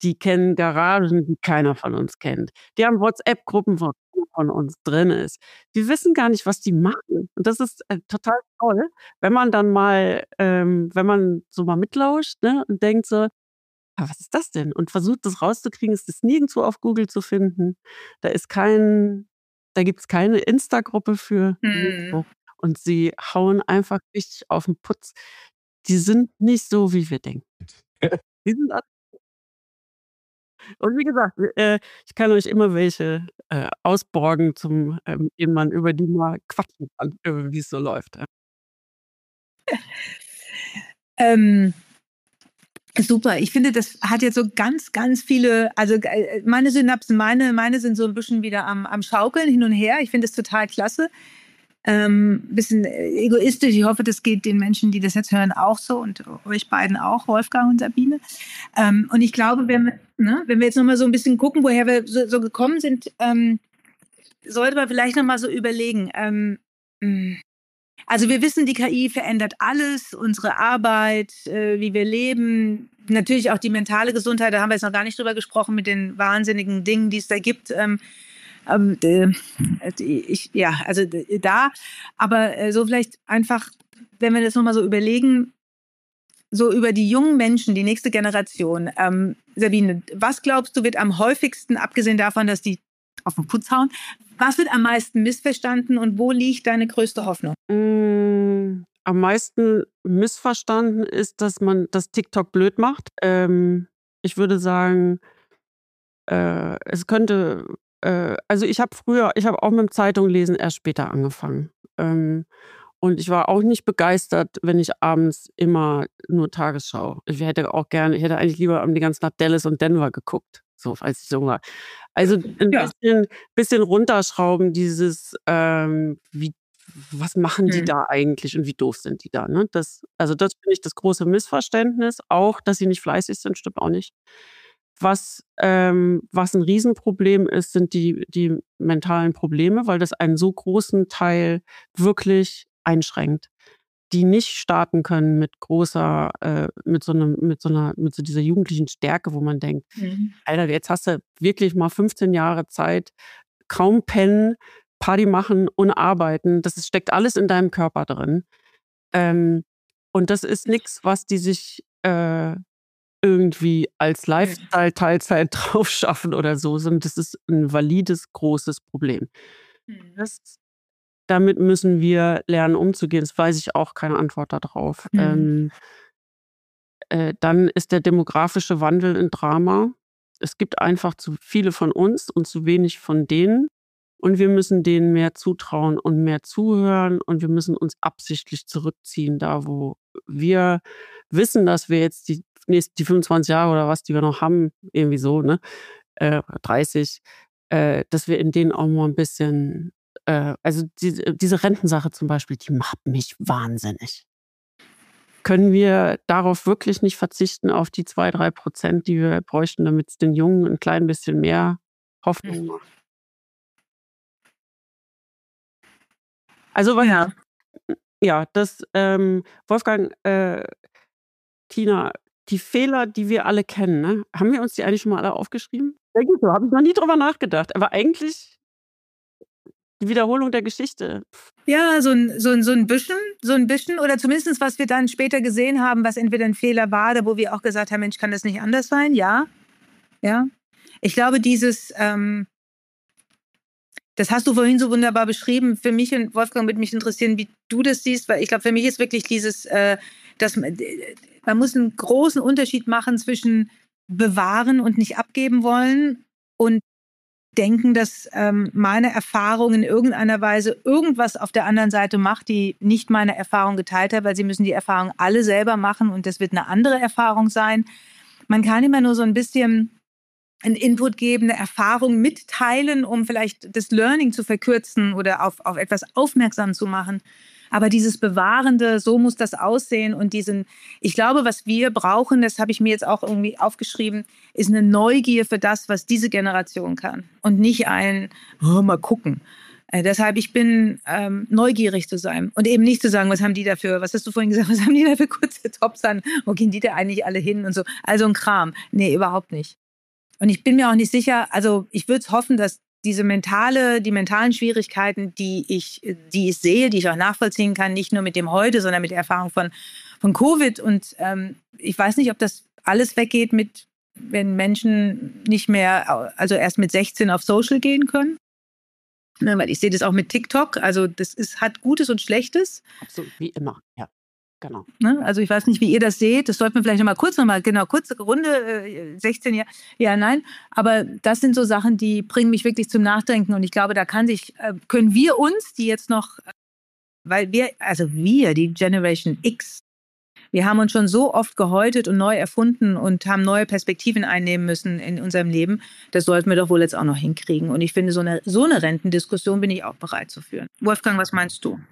Die kennen Garagen, die keiner von uns kennt. Die haben WhatsApp-Gruppen, wo keiner von uns drin ist. Wir wissen gar nicht, was die machen. Und das ist äh, total toll, wenn man dann mal, ähm, wenn man so mal mitlauscht, ne, und denkt so, ah, was ist das denn? Und versucht das rauszukriegen, ist das nirgendwo auf Google zu finden. Da ist kein, da gibt es keine Insta-Gruppe für. Hm. Und sie hauen einfach richtig auf den Putz. Die sind nicht so, wie wir denken. Die sind alle. Und wie gesagt, äh, ich kann euch immer welche äh, ausborgen, zum, äh, mit denen man über die mal quatschen kann, äh, wie es so läuft. Ja. Ähm, super. Ich finde, das hat jetzt so ganz, ganz viele, also äh, meine Synapsen, meine, meine sind so ein bisschen wieder am, am Schaukeln hin und her. Ich finde es total klasse. Ähm, bisschen egoistisch. Ich hoffe, das geht den Menschen, die das jetzt hören, auch so und euch beiden auch, Wolfgang und Sabine. Ähm, und ich glaube, wenn wir, ne, wenn wir jetzt nochmal so ein bisschen gucken, woher wir so, so gekommen sind, ähm, sollte man vielleicht nochmal so überlegen. Ähm, also wir wissen, die K I verändert alles, unsere Arbeit, äh, wie wir leben, natürlich auch die mentale Gesundheit. Da haben wir jetzt noch gar nicht drüber gesprochen mit den wahnsinnigen Dingen, die es da gibt. Ähm, Ähm, ich, ja, also da, aber äh, so vielleicht einfach, wenn wir das nochmal so überlegen, so über die jungen Menschen, die nächste Generation. Ähm, Sabine, was glaubst du wird am häufigsten, abgesehen davon, dass die auf den Putz hauen, was wird am meisten missverstanden und wo liegt deine größte Hoffnung? Mm, am meisten missverstanden ist, dass man das TikTok blöd macht. Ähm, ich würde sagen, äh, es könnte also ich habe früher, ich habe auch mit dem Zeitunglesen erst später angefangen. Ähm, und ich war auch nicht begeistert, wenn ich abends immer nur Tagesschau. Ich hätte auch gerne, ich hätte eigentlich lieber die ganze Nacht Dallas und Denver geguckt, so als ich jung war. Also ein Ja. bisschen, bisschen runterschrauben, dieses, ähm, wie, was machen die Hm. da eigentlich und wie doof sind die da? Ne? Das, also das finde ich das große Missverständnis. Auch, dass sie nicht fleißig sind, stimmt auch nicht. Was, ähm, was ein Riesenproblem ist, sind die, die mentalen Probleme, weil das einen so großen Teil wirklich einschränkt, die nicht starten können mit großer, äh, mit so einem, mit so einer, mit so dieser jugendlichen Stärke, wo man denkt, Mhm. Alter, jetzt hast du wirklich mal fünfzehn Jahre Zeit, kaum pennen, Party machen und arbeiten. Das ist, steckt alles in deinem Körper drin. Ähm, und das ist nichts, was die sich äh, irgendwie als Lifestyle-Teilzeit drauf schaffen oder so, sondern das ist ein valides, großes Problem. Das, damit müssen wir lernen, umzugehen. Das weiß ich auch keine Antwort darauf. Mhm. Ähm, äh, dann ist der demografische Wandel ein Drama. Es gibt einfach zu viele von uns und zu wenig von denen. Und wir müssen denen mehr zutrauen und mehr zuhören. Und wir müssen uns absichtlich zurückziehen, da wo wir wissen, dass wir jetzt die nächsten, die fünfundzwanzig Jahre oder was, die wir noch haben, irgendwie so, ne, äh, dreißig, äh, dass wir in denen auch mal ein bisschen, äh, also die, diese Rentensache zum Beispiel, die macht mich wahnsinnig. Können wir darauf wirklich nicht verzichten, auf die zwei, drei Prozent, die wir bräuchten, damit es den Jungen ein klein bisschen mehr Hoffnung macht? Also, Ja. ja, das, ähm, Wolfgang, äh, Tina, die Fehler, die wir alle kennen, ne? Haben wir uns die eigentlich schon mal alle aufgeschrieben? Ja gut, da habe ich noch nie drüber nachgedacht. Aber eigentlich die Wiederholung der Geschichte. Ja, so ein, so ein, so ein bisschen, so ein bisschen, oder zumindest was wir dann später gesehen haben, was entweder ein Fehler war, oder wo wir auch gesagt haben, Mensch, kann das nicht anders sein? Ja, ja. Ich glaube, dieses, ähm, das hast du vorhin so wunderbar beschrieben. Für mich und Wolfgang würde mich interessieren, wie du das siehst, weil ich glaube, für mich ist wirklich dieses, äh, dass man, man muss einen großen Unterschied machen zwischen bewahren und nicht abgeben wollen und denken, dass ähm, meine Erfahrung in irgendeiner Weise irgendwas auf der anderen Seite macht, die nicht meine Erfahrung geteilt hat, weil sie müssen die Erfahrung alle selber machen und das wird eine andere Erfahrung sein. Man kann immer nur so ein bisschen einen Input geben, eine Erfahrung mitteilen, um vielleicht das Learning zu verkürzen oder auf, auf etwas aufmerksam zu machen. Aber dieses Bewahrende, so muss das aussehen und diesen, ich glaube, was wir brauchen, das habe ich mir jetzt auch irgendwie aufgeschrieben, ist eine Neugier für das, was diese Generation kann und nicht ein, oh, mal gucken. Äh, deshalb, ich bin ähm, neugierig zu sein und eben nicht zu sagen, was haben die dafür, was hast du vorhin gesagt, was haben die da für kurze Tops an, wo gehen die da eigentlich alle hin und so. Also ein Kram. Nee, überhaupt nicht. Und ich bin mir auch nicht sicher, also ich würde hoffen, dass diese mentale, die mentalen Schwierigkeiten, die ich, die ich sehe, die ich auch nachvollziehen kann, nicht nur mit dem heute, sondern mit der Erfahrung von, von Covid. Und ähm, ich weiß nicht, ob das alles weggeht mit, wenn Menschen nicht mehr, also erst mit sechzehn auf Social gehen können. Ne, weil ich sehe das auch mit TikTok. Also das ist, hat Gutes und Schlechtes. Absolut, wie immer, ja. Genau. Ne? Also ich weiß nicht, wie ihr das seht. Das sollten wir vielleicht noch mal kurz noch mal, genau, kurze Runde, äh, sechzehn Jahre, ja, nein. Aber das sind so Sachen, die bringen mich wirklich zum Nachdenken. Und ich glaube, da kann sich, äh, können wir uns, die jetzt noch, weil wir, also wir, die Generation X, wir haben uns schon so oft gehäutet und neu erfunden und haben neue Perspektiven einnehmen müssen in unserem Leben. Das sollten wir doch wohl jetzt auch noch hinkriegen. Und ich finde, so eine, so eine Rentendiskussion bin ich auch bereit zu führen. Wolfgang, was meinst du?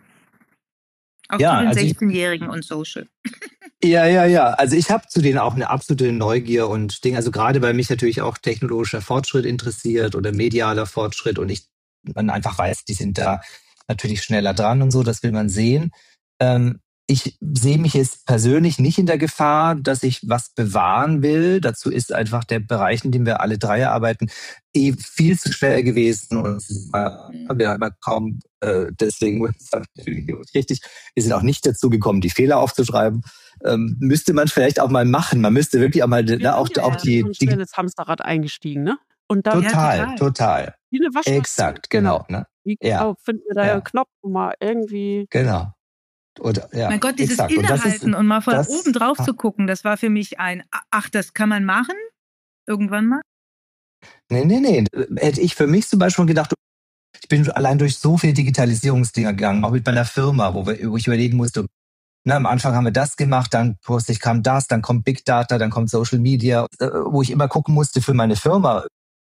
Auch Ja, zu den also ich- sechzehnjährigen und Social. Ja, ja, ja. Also ich habe zu denen auch eine absolute Neugier und Ding. Also gerade weil mich natürlich auch technologischer Fortschritt interessiert oder medialer Fortschritt und ich man einfach weiß, die sind da natürlich schneller dran und so. Das will man sehen. Ähm, ich sehe mich jetzt persönlich nicht in der Gefahr, dass ich was bewahren will. Dazu ist einfach der Bereich, in dem wir alle drei arbeiten, eh viel zu schwer gewesen und wir haben kaum äh, deswegen richtig. Wir sind auch nicht dazu gekommen, die Fehler aufzuschreiben. Ähm, müsste man vielleicht auch mal machen. Man müsste wirklich auch mal Wir ne, auch, sind ja auch in die, so ein die schnelles Hamsterrad eingestiegen, ne? Und da total, Ja, total. total, wie eine Waschmaschine. exakt, genau, ne? Wie Ja. genau finden wir da Ja. einen Knopf, um mal irgendwie. Genau. Oder, ja, Mein Gott, dieses exakt. Und das ist- Innehalten und mal von das- oben drauf zu gucken, das war für mich ein, ach, das kann man machen, irgendwann mal. Nee, nee, nee. Hätte ich für mich zum Beispiel gedacht, ich bin allein durch so viele Digitalisierungsdinger gegangen, auch mit meiner Firma, wo, wir, wo ich überlegen musste, na, am Anfang haben wir das gemacht, dann plötzlich kam das, dann kommt Big Data, dann kommt Social Media, äh, wo ich immer gucken musste für meine Firma,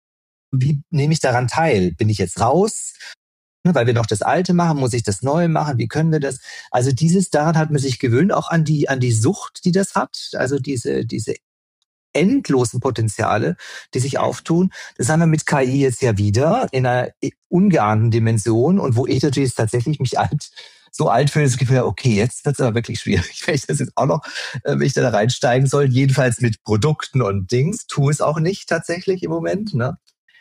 wie nehme ich daran teil? Bin ich jetzt raus? Ne, weil wir noch das Alte machen, muss ich das Neue machen? Wie können wir das? Also dieses, daran hat man sich gewöhnt, auch an die, an die Sucht, die das hat. Also diese, diese endlosen Potenziale, die sich auftun. Das haben wir mit K I jetzt ja wieder in einer ungeahnten Dimension und wo ich natürlich tatsächlich mich alt, so alt fühle, das Gefühl, okay, jetzt wird es aber wirklich schwierig, wenn ich das jetzt auch noch, äh, wenn ich da reinsteigen soll, jedenfalls mit Produkten und Dings, tue es auch nicht tatsächlich im Moment, ne?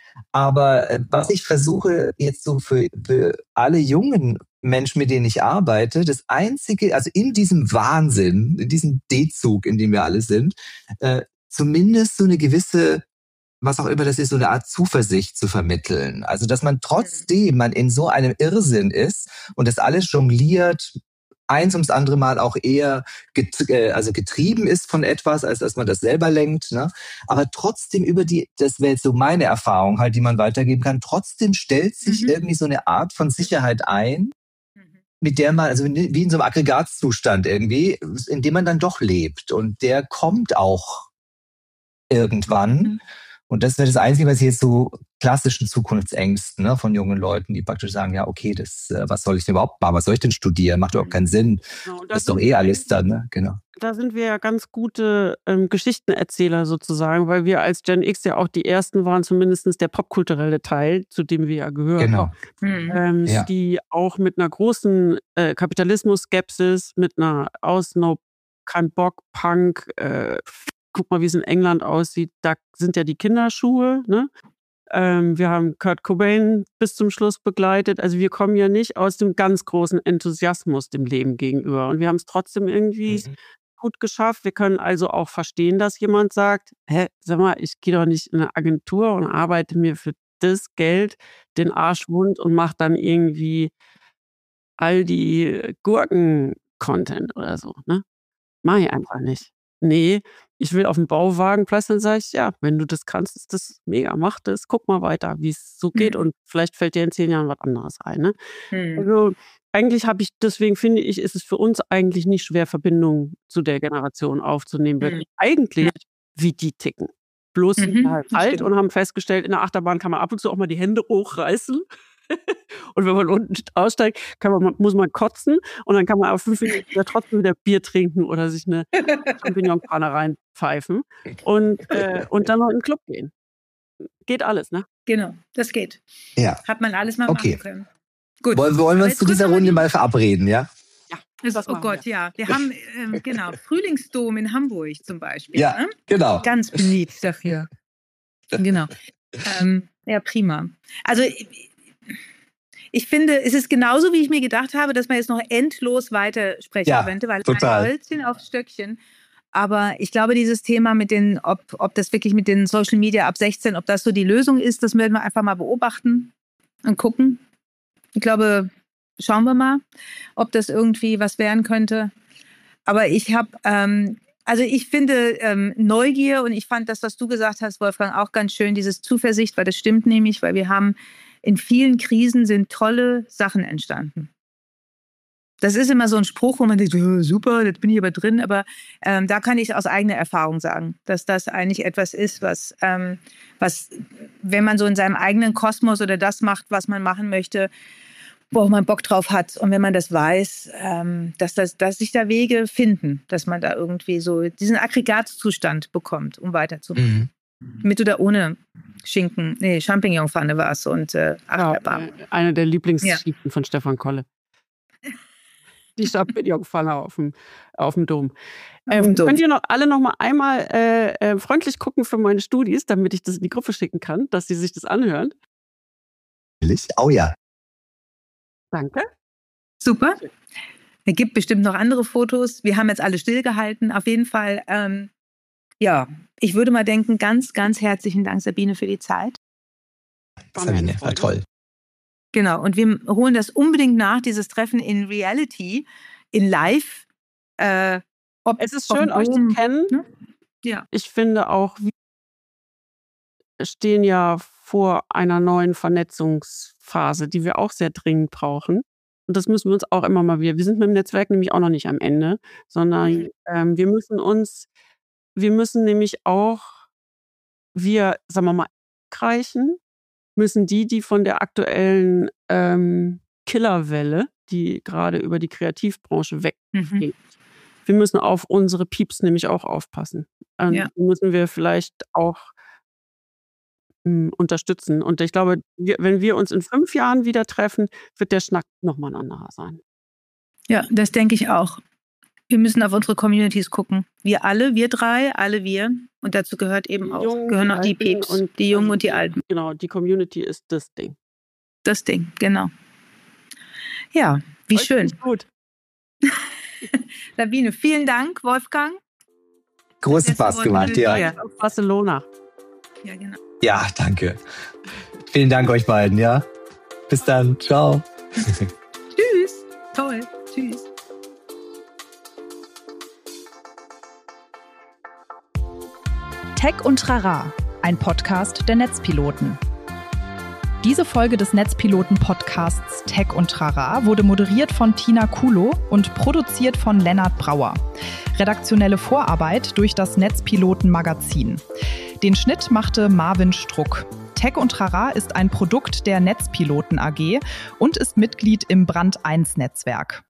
Aber äh, was ich versuche jetzt so für, für alle jungen Menschen, mit denen ich arbeite, das Einzige, also in diesem Wahnsinn, in diesem D-Zug, in dem wir alle sind, äh, zumindest so eine gewisse, was auch immer das ist, so eine Art Zuversicht zu vermitteln. Also, dass man trotzdem man in so einem Irrsinn ist und das alles jongliert, eins ums andere Mal auch eher get, äh, also getrieben ist von etwas, als dass man das selber lenkt, ne? Aber trotzdem über die, das wäre jetzt so meine Erfahrung halt, die man weitergeben kann, trotzdem stellt sich Mhm. irgendwie so eine Art von Sicherheit ein, mit der man, also wie in so einem Aggregatzustand irgendwie, in dem man dann doch lebt. Und der kommt auch irgendwann. Mhm. Und das wäre das Einzige, was ich jetzt so klassischen Zukunftsängsten, ne, von jungen Leuten, die praktisch sagen, ja, okay, das, äh, was soll ich denn überhaupt machen? Was soll ich denn studieren? Macht überhaupt keinen Sinn. Genau, und Das ist da doch sind eh wir alles eigentlich- dann, ne? Genau. Da sind wir ja ganz gute ähm, Geschichtenerzähler sozusagen, weil wir als Gen X ja auch die ersten waren, zumindest der popkulturelle Teil, zu dem wir ja gehören. Genau. Mhm. Ähm, Ja. Die auch mit einer großen äh, Kapitalismus-Skepsis, mit einer aus no kein Bock, Punk, äh, guck mal, wie es in England aussieht, da sind ja die Kinderschuhe, ne? Ähm, wir haben Kurt Cobain bis zum Schluss begleitet. Also wir kommen ja nicht aus dem ganz großen Enthusiasmus dem Leben gegenüber. Und wir haben es trotzdem irgendwie Mhm. gut geschafft. Wir können also auch verstehen, dass jemand sagt, hä, sag mal, ich gehe doch nicht in eine Agentur und arbeite mir für das Geld den Arsch wund und mache dann irgendwie all die Gurken-Content oder so, ne? Mach ich einfach nicht. Nee, ich will auf dem Bauwagenplatz, dann sage ich, ja, wenn du das kannst, ist das mega, mach das, guck mal weiter, wie es so geht Mhm. und vielleicht fällt dir in zehn Jahren was anderes ein, ne? Mhm. Also eigentlich habe ich, deswegen finde ich, ist es für uns eigentlich nicht schwer, Verbindungen zu der Generation aufzunehmen, weil Mhm. wir eigentlich wie die ticken. Bloß sind wir Mhm, halt das alt stimmt. und haben festgestellt, in der Achterbahn kann man ab und zu auch mal die Hände hochreißen. Und wenn man unten aussteigt, kann man, muss man kotzen und dann kann man auf fünf Minuten wieder trotzdem wieder Bier trinken oder sich eine Champignonpfanne reinpfeifen und, äh, und dann noch in den Club gehen. Geht alles, ne? Genau, das geht. Ja. Hat man alles mal Okay. machen können. Gut. Wollen, wollen wir Aber uns jetzt zu kurz dieser noch mal Runde die- mal verabreden, ja? Es- Das oh machen Gott, ja. Wir haben, ähm, genau, Frühlingsdom in Hamburg zum Beispiel. Ja, Ne? genau. Ganz beliebt dafür. Genau. ähm, ja, prima. Also ich finde, es ist genauso, wie ich mir gedacht habe, dass man jetzt noch endlos weitersprechen Ja, könnte, weil total. ein Holzchen auf Stöckchen. Aber ich glaube, dieses Thema mit den, ob, ob das wirklich mit den Social Media ab sechzehn, ob das so die Lösung ist, das werden wir einfach mal beobachten und gucken. Ich glaube, schauen wir mal, ob das irgendwie was werden könnte. Aber ich habe, ähm, also ich finde ähm, Neugier, und ich fand das, was du gesagt hast, Wolfgang, auch ganz schön, dieses Zuversicht, weil das stimmt nämlich, weil wir haben in vielen Krisen sind tolle Sachen entstanden. Das ist immer so ein Spruch, wo man denkt, oh, super, jetzt bin ich aber drin. Aber ähm, da kann ich aus eigener Erfahrung sagen, dass das eigentlich etwas ist, was, ähm, was, wenn man so in seinem eigenen Kosmos oder das macht, was man machen möchte, wo man Bock drauf hat. Und wenn man das weiß, ähm, dass, das, dass sich da Wege finden, dass man da irgendwie so diesen Aggregatzustand bekommt, um weiterzumachen. Mhm. Mit oder ohne Schinken, nee, Champignonpfanne war es und äh, Achterbahn. Ja, eine der Lieblingsgeschichten ja. von Stefan Kolle. Die Champignonpfanne auf dem, auf dem Dom. Ähm, Dom. Könnt ihr noch alle noch mal einmal äh, äh, freundlich gucken für meine Studis, damit ich das in die Gruppe schicken kann, dass sie sich das anhören? Oh ja. Danke. Super. Es gibt bestimmt noch andere Fotos. Wir haben jetzt alle stillgehalten. Auf jeden Fall, ähm, ja, ich würde mal denken, ganz, ganz herzlichen Dank, Sabine, für die Zeit. Sabine, war toll. Genau, und wir holen das unbedingt nach, dieses Treffen in Reality, in Live. Äh, ob es ist schön, euch zu kennen. Ne? Ja. Ich finde auch, wir stehen ja vor einer neuen Vernetzungsphase, die wir auch sehr dringend brauchen. Und das müssen wir uns auch immer mal wieder, wir sind mit dem Netzwerk nämlich auch noch nicht am Ende, sondern mhm. ähm, wir müssen uns, wir müssen nämlich auch, wir, sagen wir mal, reichen, müssen die, die von der aktuellen ähm, Killerwelle, die gerade über die Kreativbranche weggeht, mhm. wir müssen auf unsere Pieps nämlich auch aufpassen. Ähm, ja. Müssen wir vielleicht auch mh, unterstützen. Und ich glaube, wir, wenn wir uns in fünf Jahren wieder treffen, wird der Schnack nochmal ein anderer sein. Ja, das denke ich auch. Wir müssen auf unsere Communities gucken. Wir alle, wir drei, alle wir. Und dazu gehört eben auch, Jungen, gehören auch die Pieps, und die Jungen und die Alten. Genau, die Community ist das Ding. Das Ding, genau. Ja, wie Euch schön. Gut. Sabine, vielen Dank, Wolfgang. Großen Spaß gemacht, ja. ja. Auf Barcelona. Ja, genau. Ja, danke. Vielen Dank euch beiden, ja. Bis dann, ciao. Tschüss. Toll, tschüss. Tech und Trara, ein Podcast der Netzpiloten. Diese Folge des Netzpiloten-Podcasts Tech und Trara wurde moderiert von Tina Kulo und produziert von Lennart Brauer. Redaktionelle Vorarbeit durch das Netzpiloten-Magazin. Den Schnitt machte Marvin Struck. Tech und Trara ist ein Produkt der Netzpiloten A G und ist Mitglied im Brand eins Netzwerk.